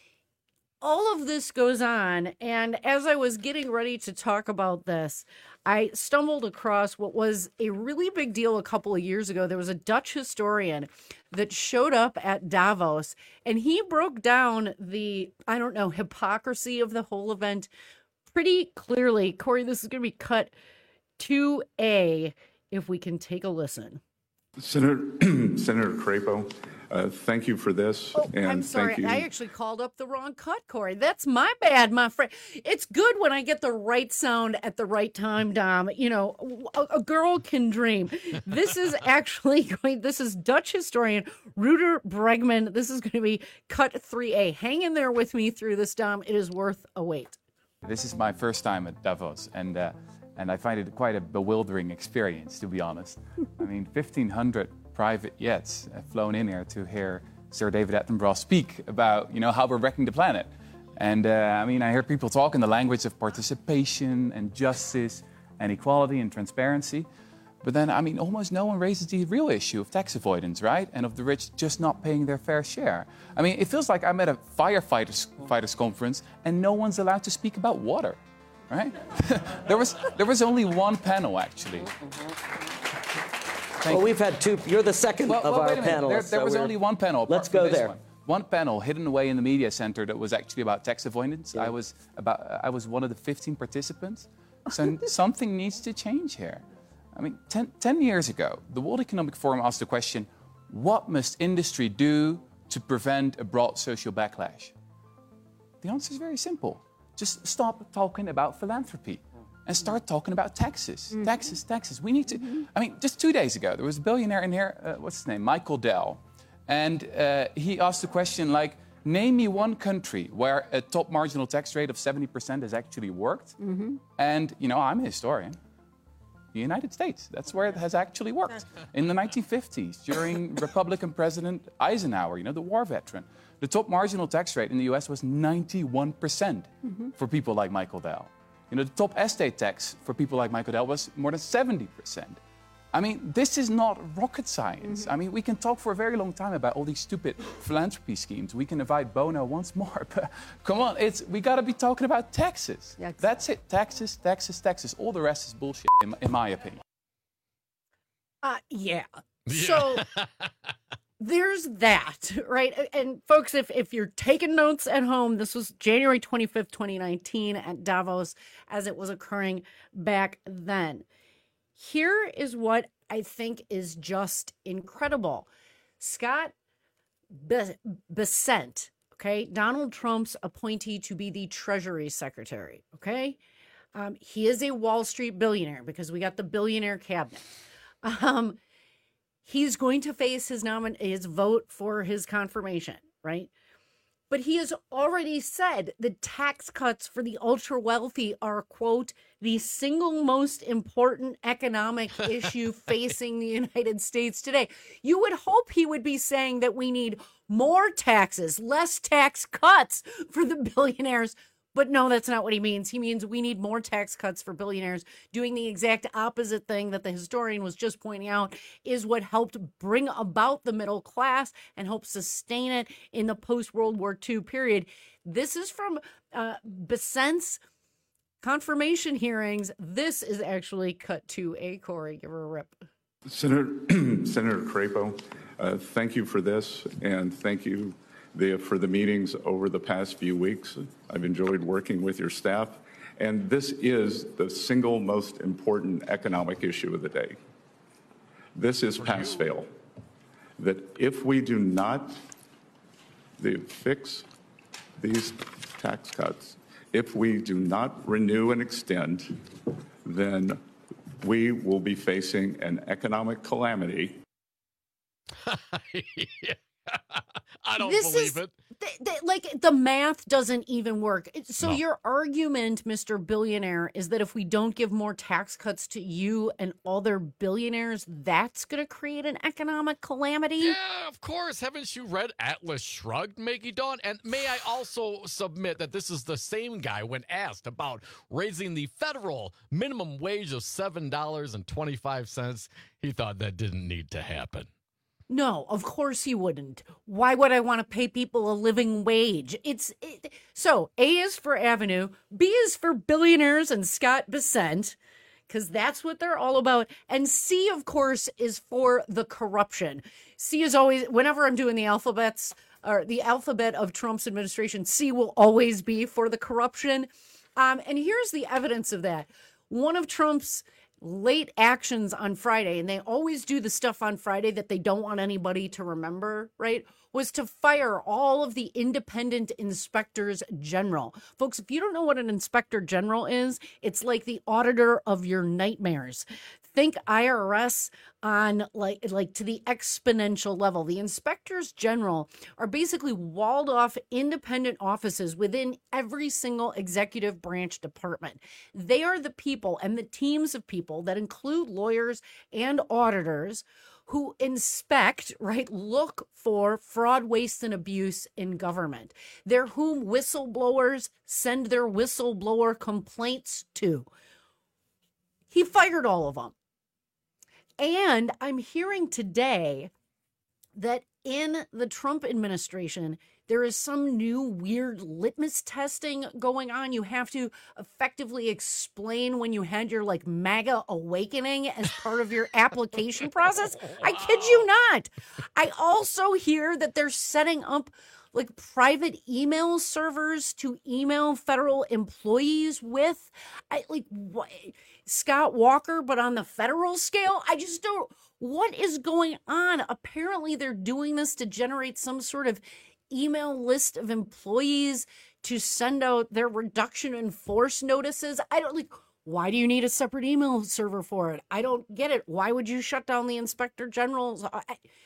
all of this goes on. And as I was getting ready to talk about this, I stumbled across what was a really big deal a couple of years ago. There was a Dutch historian that showed up at Davos, and he broke down the, I don't know, hypocrisy of the whole event pretty clearly. Corey, this is going to be cut two A, if we can take a listen. Senator Senator Crapo, uh, thank you for this. Oh, and I'm sorry. Thank you. I actually called up the wrong cut, Corey. That's my bad, my friend. It's good when I get the right sound at the right time, Dom. You know, a, a girl can dream. This is actually going, this is Dutch historian Rutger Bregman. This is going to be cut three A. Hang in there with me through this, Dom. It is worth a wait. This is my first time at Davos, and uh, and I find it quite a bewildering experience, to be honest. I mean, fifteen hundred private jets have flown in here to hear Sir David Attenborough speak about, you know, how we're wrecking the planet. And uh, I mean, I hear people talk in the language of participation and justice and equality and transparency. But then, I mean, almost no one raises the real issue of tax avoidance, right? And of the rich just not paying their fair share. I mean, it feels like I'm at a firefighters fighters conference and no one's allowed to speak about water, right? there was there was only one panel, actually. Well, we've had two. You're the second well, of well, our wait a minute. panelists. There, there so was we're... only one panel. Let's go there. One. one panel hidden away in the media center that was actually about tax avoidance. Yeah. I was about. I was one of the fifteen participants. So something needs to change here. I mean, ten, ten years ago, the World Economic Forum asked the question, what must industry do to prevent a broad social backlash? The answer is very simple. Just stop talking about philanthropy and start talking about taxes. Mm-hmm. Taxes, taxes. We need to, mm-hmm. I mean, just two days ago, there was a billionaire in here, uh, what's his name, Michael Dell. And uh, he asked the question like, name me one country where a top marginal tax rate of seventy percent has actually worked. Mm-hmm. And, you know, I'm a historian. The United States, that's where it has actually worked. In the nineteen fifties, during Republican President Eisenhower, you know, the war veteran, the top marginal tax rate in the U S was ninety-one percent mm-hmm. for people like Michael Dell. You know, the top estate tax for people like Michael Dell was more than seventy percent. I mean, this is not rocket science. Mm-hmm. I mean, we can talk for a very long time about all these stupid philanthropy schemes. We can invite Bono once more, but come on, it's we got to be talking about taxes. Yikes. That's it. Taxes, taxes, taxes. All the rest is bullshit, in, in my opinion. Uh, yeah. yeah. So there's that, right? And folks, if, if you're taking notes at home, this was January twenty-fifth, twenty nineteen at Davos as it was occurring back then. Here is what I think is just incredible. Scott Bessent, okay, Donald Trump's appointee to be the Treasury Secretary, okay? Um, he is a Wall Street billionaire because we got the billionaire cabinet. Um, he's going to face his nomin- his vote for his confirmation, right? But he has already said the tax cuts for the ultra wealthy are, quote, the single most important economic issue facing the United States today. You would hope he would be saying that we need more taxes, less tax cuts for the billionaires. But no, that's not what he means. He means we need more tax cuts for billionaires. Doing the exact opposite thing that the historian was just pointing out is what helped bring about the middle class and help sustain it in the post-World War Two period. This is from uh, Bessent's confirmation hearings. This is actually cut to a Corey. Give her a rip. Senator, Senator Crapo, uh, thank you for this, and thank you The, for the meetings over the past few weeks. I've enjoyed working with your staff, and this is the single most important economic issue of the day. This is pass-fail, that if we do not the, fix these tax cuts, if we do not renew and extend, then we will be facing an economic calamity. yeah. I don't this believe is, it. Th- th- like, the math doesn't even work. So No. your argument, Mister Billionaire, is that if we don't give more tax cuts to you and other billionaires, that's going to create an economic calamity? Yeah, of course. Haven't you read Atlas Shrugged, Maggie Dawn? And may I also submit that this is the same guy when asked about raising the federal minimum wage of seven dollars and twenty-five cents. He thought that didn't need to happen. No, of course he wouldn't. Why would I want to pay people a living wage? It's it, so A is for Avenue, B is for billionaires and Scott Bessent, because that's what they're all about. And C, of course, is for the corruption. C is always, whenever I'm doing the alphabets or the alphabet of Trump's administration, C will always be for the corruption. Um, and here's the evidence of that. One of Trump's late actions on Friday, and they always do the stuff on Friday that they don't want anybody to remember, right, was to fire all of the independent inspectors general. Folks, if you don't know what an inspector general is, it's like the auditor of your nightmares. Think I R S on like like to the exponential level. The inspectors general are basically walled off independent offices within every single executive branch department. They are the people and the teams of people that include lawyers and auditors who inspect, right, look for fraud, waste, and abuse in government. They're whom whistleblowers send their whistleblower complaints to. He fired all of them. And I'm hearing today that in the Trump administration, there is some new weird litmus testing going on. You have to effectively explain when you had your like MAGA awakening as part of your application process. I kid you not. I also hear that they're setting up like private email servers to email federal employees with. I like what, Scott Walker, but on the federal scale. I just don't. What is going on? Apparently, they're doing this to generate some sort of email list of employees to send out their reduction in force notices. I don't like, why do you need a separate email server for it? I don't get it. Why would you shut down the inspector generals? I,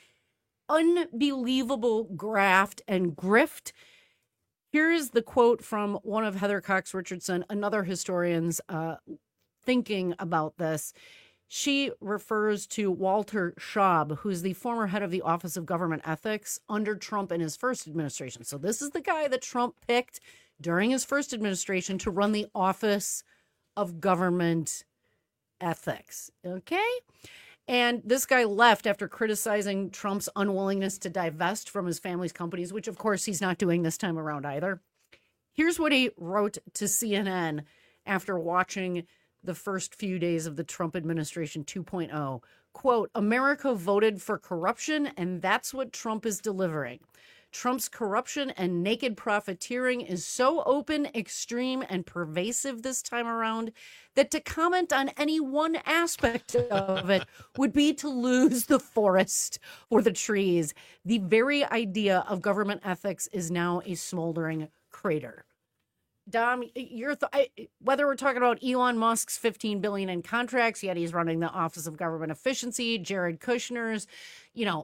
unbelievable graft and grift. Here's the quote from one of Heather Cox Richardson, another historian's uh, thinking about this. She refers to Walter Schaub, who's the former head of the Office of Government Ethics under Trump in his first administration. So this is the guy that Trump picked during his first administration to run the Office of Government Ethics. Okay? And this guy left after criticizing Trump's unwillingness to divest from his family's companies, which, of course, he's not doing this time around either. Here's what he wrote to C N N after watching the first few days of the Trump administration two point oh. Quote, America voted for corruption, and that's what Trump is delivering. Trump's corruption and naked profiteering is so open, extreme, and pervasive this time around that to comment on any one aspect of it would be to lose the forest for the trees. The very idea of government ethics is now a smoldering crater. Dom, your th- I, whether we're talking about Elon Musk's fifteen billion dollars in contracts, yet he's running the Office of Government Efficiency, Jared Kushner's, you know,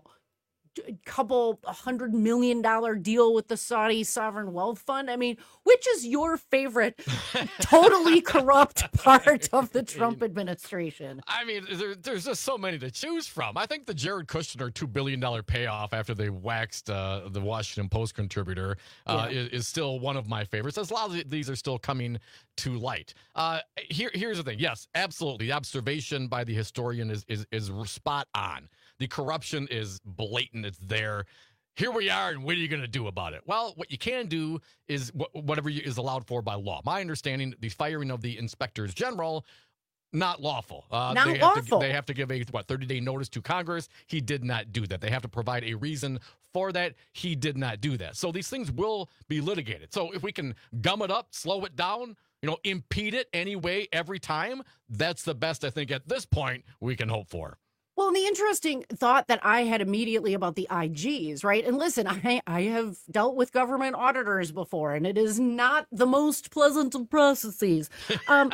couple hundred million dollar deal with the Saudi Sovereign Wealth Fund. I mean, which is your favorite totally corrupt part of the Trump administration? I mean, there, there's just so many to choose from. I think the Jared Kushner two billion dollars payoff after they waxed uh, the Washington Post contributor uh, yeah. is, is still one of my favorites. As a lot of these are still coming to light. Uh, here, here's the thing. Yes, absolutely. The observation by the historian is, is, is spot on. The corruption is blatant. It's there. Here we are, and what are you going to do about it? Well, what you can do is wh- whatever is allowed for by law. My understanding, the firing of the inspectors general, not lawful. Uh, not they lawful. Have to, they have to give a, what, thirty-day notice to Congress. He did not do that. They have to provide a reason for that. He did not do that. So these things will be litigated. So if we can gum it up, slow it down, you know, impede it anyway every time, that's the best I think at this point we can hope for. Well, and the interesting thought that I had immediately about the I Gs, right? And listen, I, I have dealt with government auditors before, and it is not the most pleasant of processes. Um,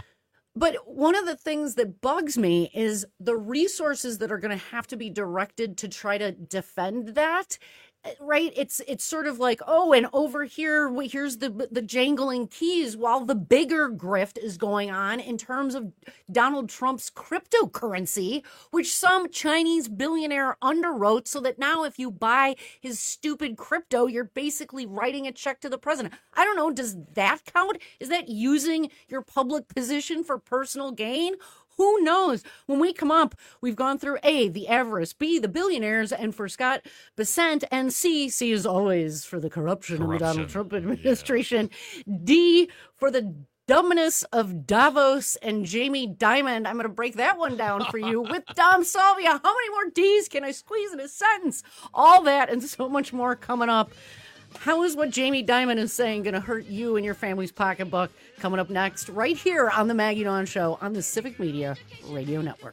but one of the things that bugs me is the resources that are going to have to be directed to try to defend that. Right. It's it's sort of like, oh, and over here, here's the the jangling keys while the bigger grift is going on in terms of Donald Trump's cryptocurrency, which some Chinese billionaire underwrote so that now if you buy his stupid crypto, you're basically writing a check to the president. I don't know. Does that count? Is that using your public position for personal gain? Who knows? When we come up, we've gone through A, the avarice, B, the billionaires, and for Scott Bessent, and C, C is always for the corruption, corruption. of the Donald Trump administration, yeah. D, for the dumbness of Davos and Jamie Dimon. I'm going to break that one down for you with Dom Salvia. How many more D's can I squeeze in a sentence? All that and so much more coming up. How is what Jamie Dimon is saying going to hurt you and your family's pocketbook? Coming up next, right here on the Maggie Dawn Show on the Civic Media Radio Network.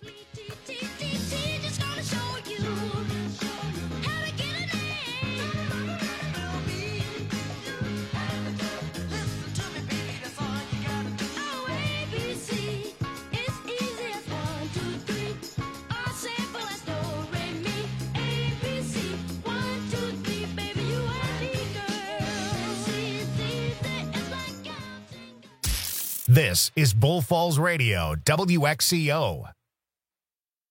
This is Bull Falls Radio, W X C O.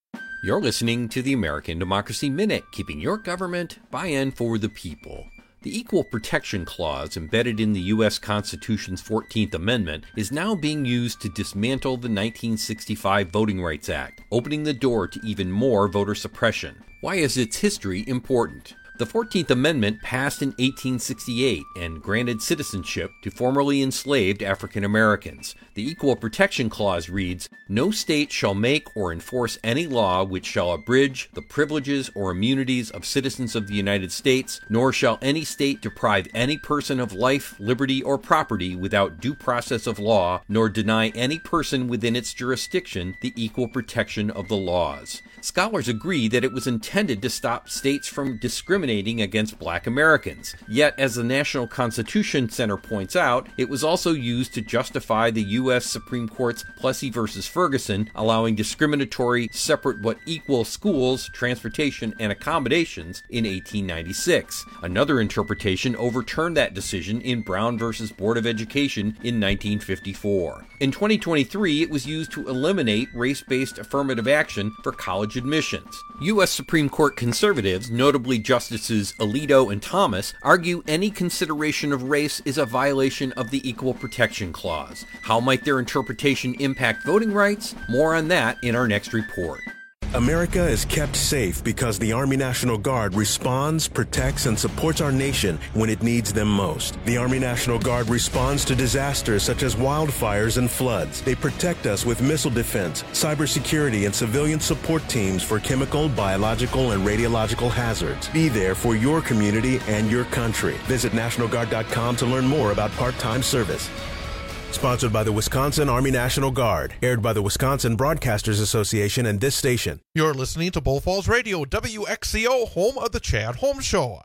You're listening to the American Democracy Minute, keeping your government by and for the people. The Equal Protection Clause embedded in the U S Constitution's fourteenth Amendment is now being used to dismantle the nineteen sixty-five Voting Rights Act, opening the door to even more voter suppression. Why is its history important? The fourteenth Amendment passed in eighteen sixty-eight and granted citizenship to formerly enslaved African Americans. The Equal Protection Clause reads, "No state shall make or enforce any law which shall abridge the privileges or immunities of citizens of the United States, nor shall any state deprive any person of life, liberty, or property without due process of law, nor deny any person within its jurisdiction the equal protection of the laws." Scholars agree that it was intended to stop states from discriminating against black Americans. Yet, as the National Constitution Center points out, it was also used to justify the U S Supreme Court's Plessy versus Ferguson, allowing discriminatory, separate but equal schools, transportation, and accommodations in eighteen ninety-six. Another interpretation overturned that decision in Brown versus Board of Education in nineteen fifty-four. In twenty twenty-three, it was used to eliminate race-based affirmative action for college admissions. U S Supreme Court conservatives, notably Justices Alito and Thomas, argue any consideration of race is a violation of the Equal Protection Clause. How might their interpretation impact voting rights? More on that in our next report. America is kept safe because the Army National Guard responds, protects, and supports our nation when it needs them most. The Army National Guard responds to disasters such as wildfires and floods. They protect us with missile defense, cybersecurity, and civilian support teams for chemical, biological, and radiological hazards. Be there for your community and your country. Visit National Guard dot com to learn more about part-time service. Sponsored by the Wisconsin Army National Guard. Aired by the Wisconsin Broadcasters Association and this station. You're listening to Bull Falls Radio, W X C O, home of the Chad Holmes Show.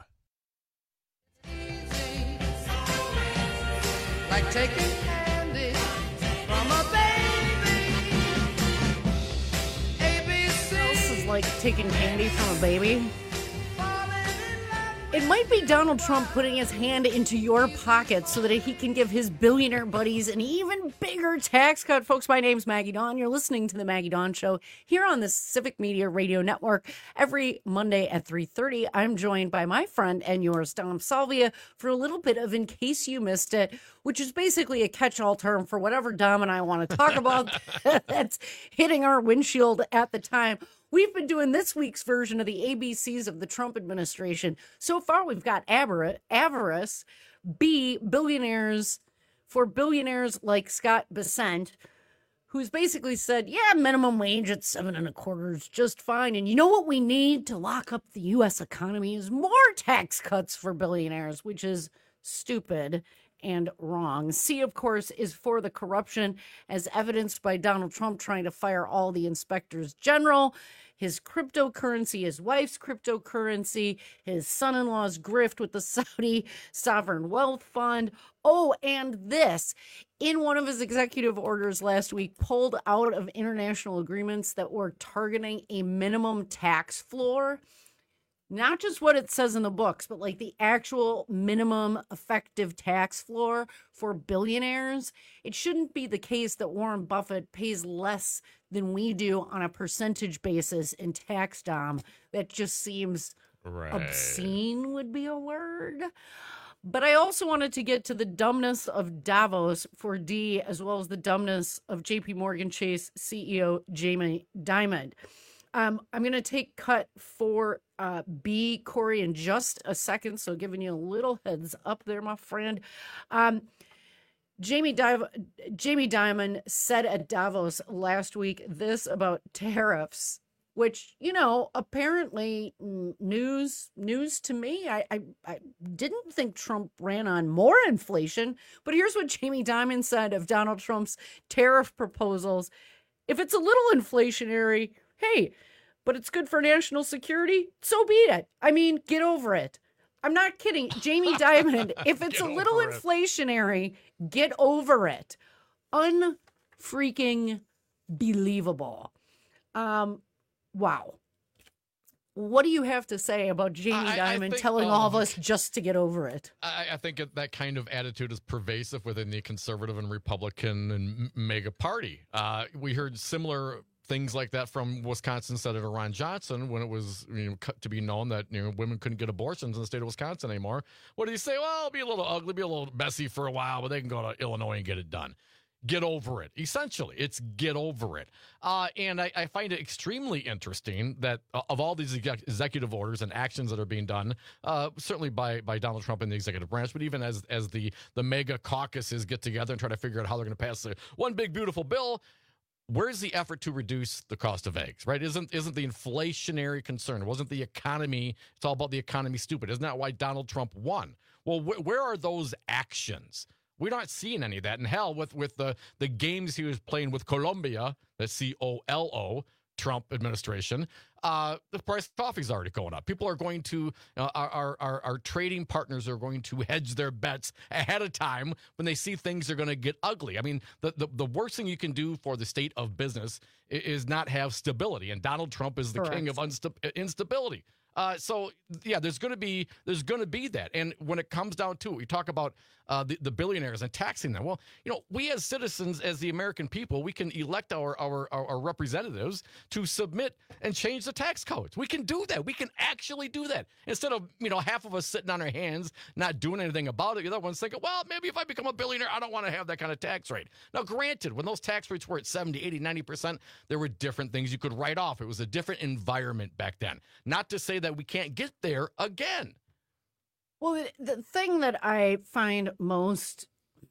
Like taking candy from a baby. A B C. This is like taking candy from a baby. It might be Donald Trump putting his hand into your pocket so that he can give his billionaire buddies an even bigger tax cut. Folks, my name's Maggie Dawn. You're listening to The Maggie Dawn Show here on the Civic Media Radio Network every Monday at three thirty. I'm joined by my friend and yours, Dom Salvia, for a little bit of In Case You Missed It, which is basically a catch-all term for whatever Dom and I want to talk about that's hitting our windshield at the time. We've been doing this week's version of the A B Cs of the Trump administration. So far, we've got avarice, B, billionaires for billionaires like Scott Bessent, who's basically said, yeah, minimum wage at seven and a quarter is just fine. And you know what we need to lock up the U S economy is more tax cuts for billionaires, which is stupid and wrong. C, of course, is for the corruption, as evidenced by Donald Trump trying to fire all the inspectors general, his cryptocurrency, his wife's cryptocurrency, his son-in-law's grift with the Saudi Sovereign Wealth Fund. Oh, and this, in one of his executive orders last week, pulled out of international agreements that were targeting a minimum tax floor. Not just what it says in the books, but like the actual minimum effective tax floor for billionaires. It shouldn't be the case that Warren Buffett pays less than we do on a percentage basis in tax, Dom. That just seems right. Obscene would be a word. But I also wanted to get to the dumbness of Davos for D, as well as the dumbness of J P Morgan Chase C E O Jamie Dimon. Um, I'm going to take cut for uh, B, Corey, in just a second, so giving you a little heads up there, my friend. Um, Jamie, Div- Jamie Dimon said at Davos last week this about tariffs, which, you know, apparently news news to me. I, I, I didn't think Trump ran on more inflation, but here's what Jamie Dimon said of Donald Trump's tariff proposals. If it's a little inflationary, hey, but it's good for national security, so be it. I mean, get over it. I'm not kidding. Jamie Dimon, if it's a little it. inflationary, get over it. Unfreaking believable. Um, wow. What do you have to say about Jamie I, Dimon I think, telling um, all of us just to get over it? I, I think that kind of attitude is pervasive within the conservative and Republican and MAGA party. Uh, we heard similar things like that from Wisconsin Senator Ron Johnson when it was you know, to be known that you know women couldn't get abortions in the state of Wisconsin anymore. What did he say? Well, it'll be a little ugly, be a little messy for a while, but they can go to Illinois and get it done. Get over it. Essentially, it's get over it. Uh, and I, I find it extremely interesting that uh, of all these exec- executive orders and actions that are being done, uh, certainly by by Donald Trump and the executive branch, but even as as the the mega caucuses get together and try to figure out how they're going to pass the one big beautiful bill, where's the effort to reduce the cost of eggs, right? Isn't isn't the inflationary concern? Wasn't the economy? It's all about the economy stupid. Isn't that why Donald Trump won? Well, wh- where are those actions? We're not seeing any of that. And hell, with, with the, the games he was playing with Colombia, the C O L O, Trump administration, uh, the price of coffee is already going up. People are going to, uh, our, our, our trading partners are going to hedge their bets ahead of time when they see things are going to get ugly. I mean, the, the, the worst thing you can do for the state of business is, is not have stability. And Donald Trump is the Correct. king of unsta- instability. Uh, so yeah, there's going to be there's going to be that, and when it comes down to it, we talk about uh, the, the billionaires and taxing them. Well, you know, we as citizens, as the American people, we can elect our, our our our representatives to submit and change the tax codes. We can do that. We can actually do that instead of you know half of us sitting on our hands not doing anything about it. The other one's thinking, well, maybe if I become a billionaire, I don't want to have that kind of tax rate. Now, granted, when those tax rates were at seventy, eighty, ninety percent, there were different things you could write off. It was a different environment back then. Not to say that we can't get there again. Well, the thing that I find most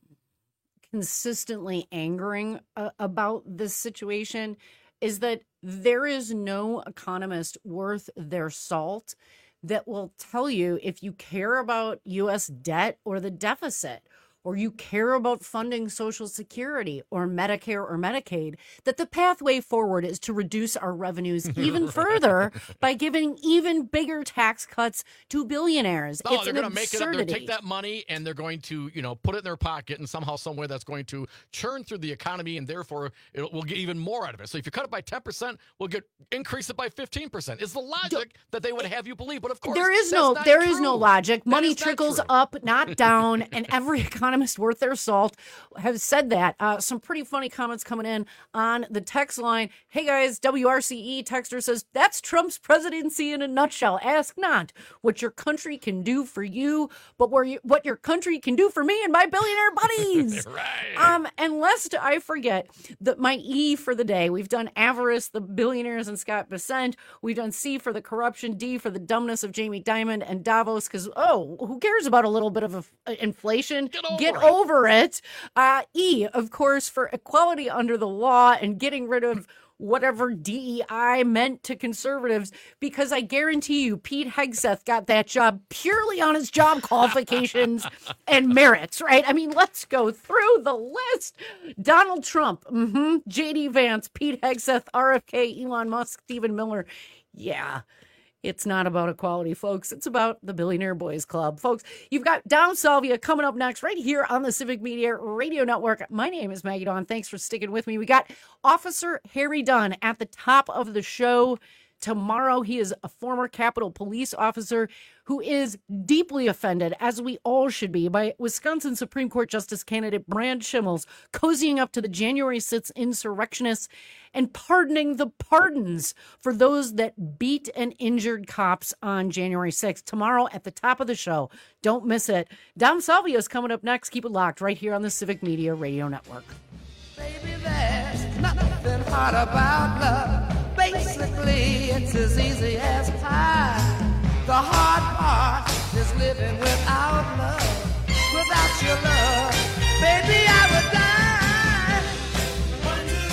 consistently angering uh, about this situation is that there is no economist worth their salt that will tell you if you care about U S debt or the deficit, or you care about funding Social Security or Medicare or Medicaid, that the pathway forward is to reduce our revenues even right. further by giving even bigger tax cuts to billionaires. Oh, it's they're going to make it up. They're going to take that money and they're going to, you know, put it in their pocket and somehow, some way that's going to churn through the economy and therefore it will get even more out of it. So if you cut it by ten percent, we'll get increase it by fifteen percent. It's the logic that they would have you believe. But of course, there is no there true. is no logic. That Money trickles up, not down, and every economist worth their salt have said that. Uh, some pretty funny comments coming in on the text line. Hey guys, W R C E texter says, that's Trump's presidency in a nutshell. Ask not what your country can do for you, but where you, what your country can do for me and my billionaire buddies. Right. Um, and lest I forget that my E for the day, we've done avarice, the billionaires, and Scott Bessent. We've done C for the corruption, D for the dumbness of Jamie Dimon and Davos, because, oh, who cares about a little bit of a, inflation? Get over Get it. over it. Uh, e, of course, for equality under the law and getting rid of whatever D E I meant to conservatives, because I guarantee you Pete Hegseth got that job purely on his job qualifications and merits, right? I mean, let's go through the list. Donald Trump, mm-hmm, J D Vance, Pete Hegseth, R F K, Elon Musk, Stephen Miller. Yeah. It's not about equality, folks. It's about the Billionaire Boys Club. Folks, you've got Dom Salvia coming up next right here on the Civic Media Radio Network. My name is Maggie Dawn. Thanks for sticking with me. We got Officer Harry Dunn at the top of the show tomorrow. He is a former Capitol Police officer who is deeply offended, as we all should be, by Wisconsin Supreme Court Justice candidate Brad Schimmels cozying up to the January sixth insurrectionists and pardoning the pardons for those that beat and injured cops on January sixth. Tomorrow at the top of the show. Don't miss it. Dom Salvia is coming up next. Keep it locked right here on the Civic Media Radio Network. Baby, there's nothing hard about love. Basically, it's as easy as pie. The hard part is living without love. Without your love, baby, I would die. One, two,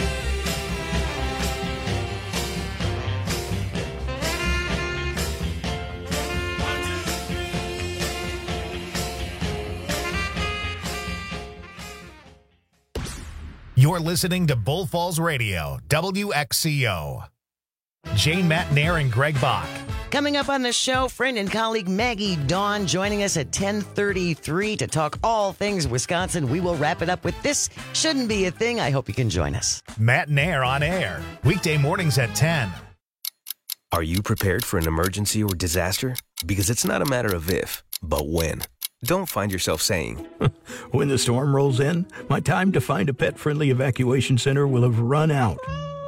three. You're listening to Bull Falls Radio, W X C O. Jane Matt Nair and Greg Bach. Coming up on the show, friend and colleague Maggie Dawn joining us at ten thirty-three to talk all things Wisconsin. We will wrap it up with This Shouldn't Be a Thing. I hope you can join us. Matt Nair on air, weekday mornings at ten. Are you prepared for an emergency or disaster? Because it's not a matter of if, but when. Don't find yourself saying, when the storm rolls in, my time to find a pet-friendly evacuation center will have run out.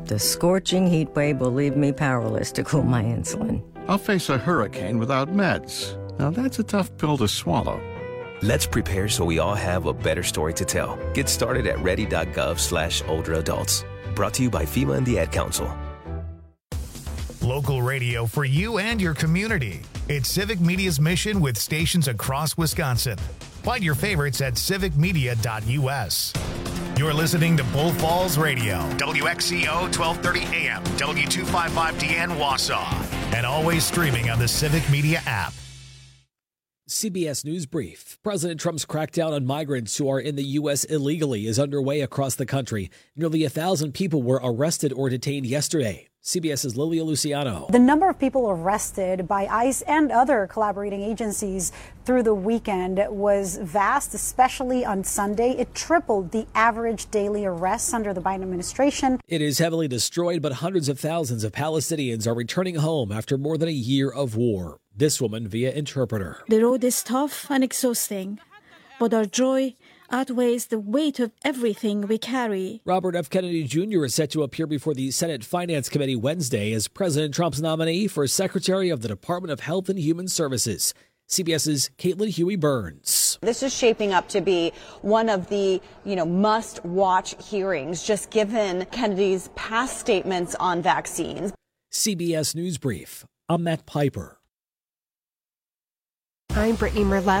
The scorching heat wave will leave me powerless to cool my insulin. I'll face a hurricane without meds. Now that's a tough pill to swallow. Let's prepare so we all have a better story to tell. Get started at ready.gov slash older adults. Brought to you by FEMA and the Ad Council. Local radio for you and your community. It's Civic Media's mission with stations across Wisconsin. Find your favorites at civic media dot u s. You're listening to Bull Falls Radio, W X C O twelve thirty A M, W two fifty-five D N Wausau, and always streaming on the Civic Media app. C B S News Brief. President Trump's crackdown on migrants who are in the U S illegally is underway across the country. Nearly a thousand people were arrested or detained yesterday. CBS's Lilia Luciano. The number of people arrested by ICE and other collaborating agencies through the weekend was vast, especially on Sunday. It tripled the average daily arrests under the Biden administration. It is heavily destroyed, but hundreds of thousands of Palestinians are returning home after more than a year of war. This woman via interpreter. The road is tough and exhausting, but our joy outweighs the weight of everything we carry. Robert F. Kennedy Junior is set to appear before the Senate Finance Committee Wednesday as President Trump's nominee for Secretary of the Department of Health and Human Services. CBS's Caitlin Huey-Burns. This is shaping up to be one of the, you know, must-watch hearings, just given Kennedy's past statements on vaccines. C B S News Brief. I'm Matt Piper. I'm Brittany Merlot.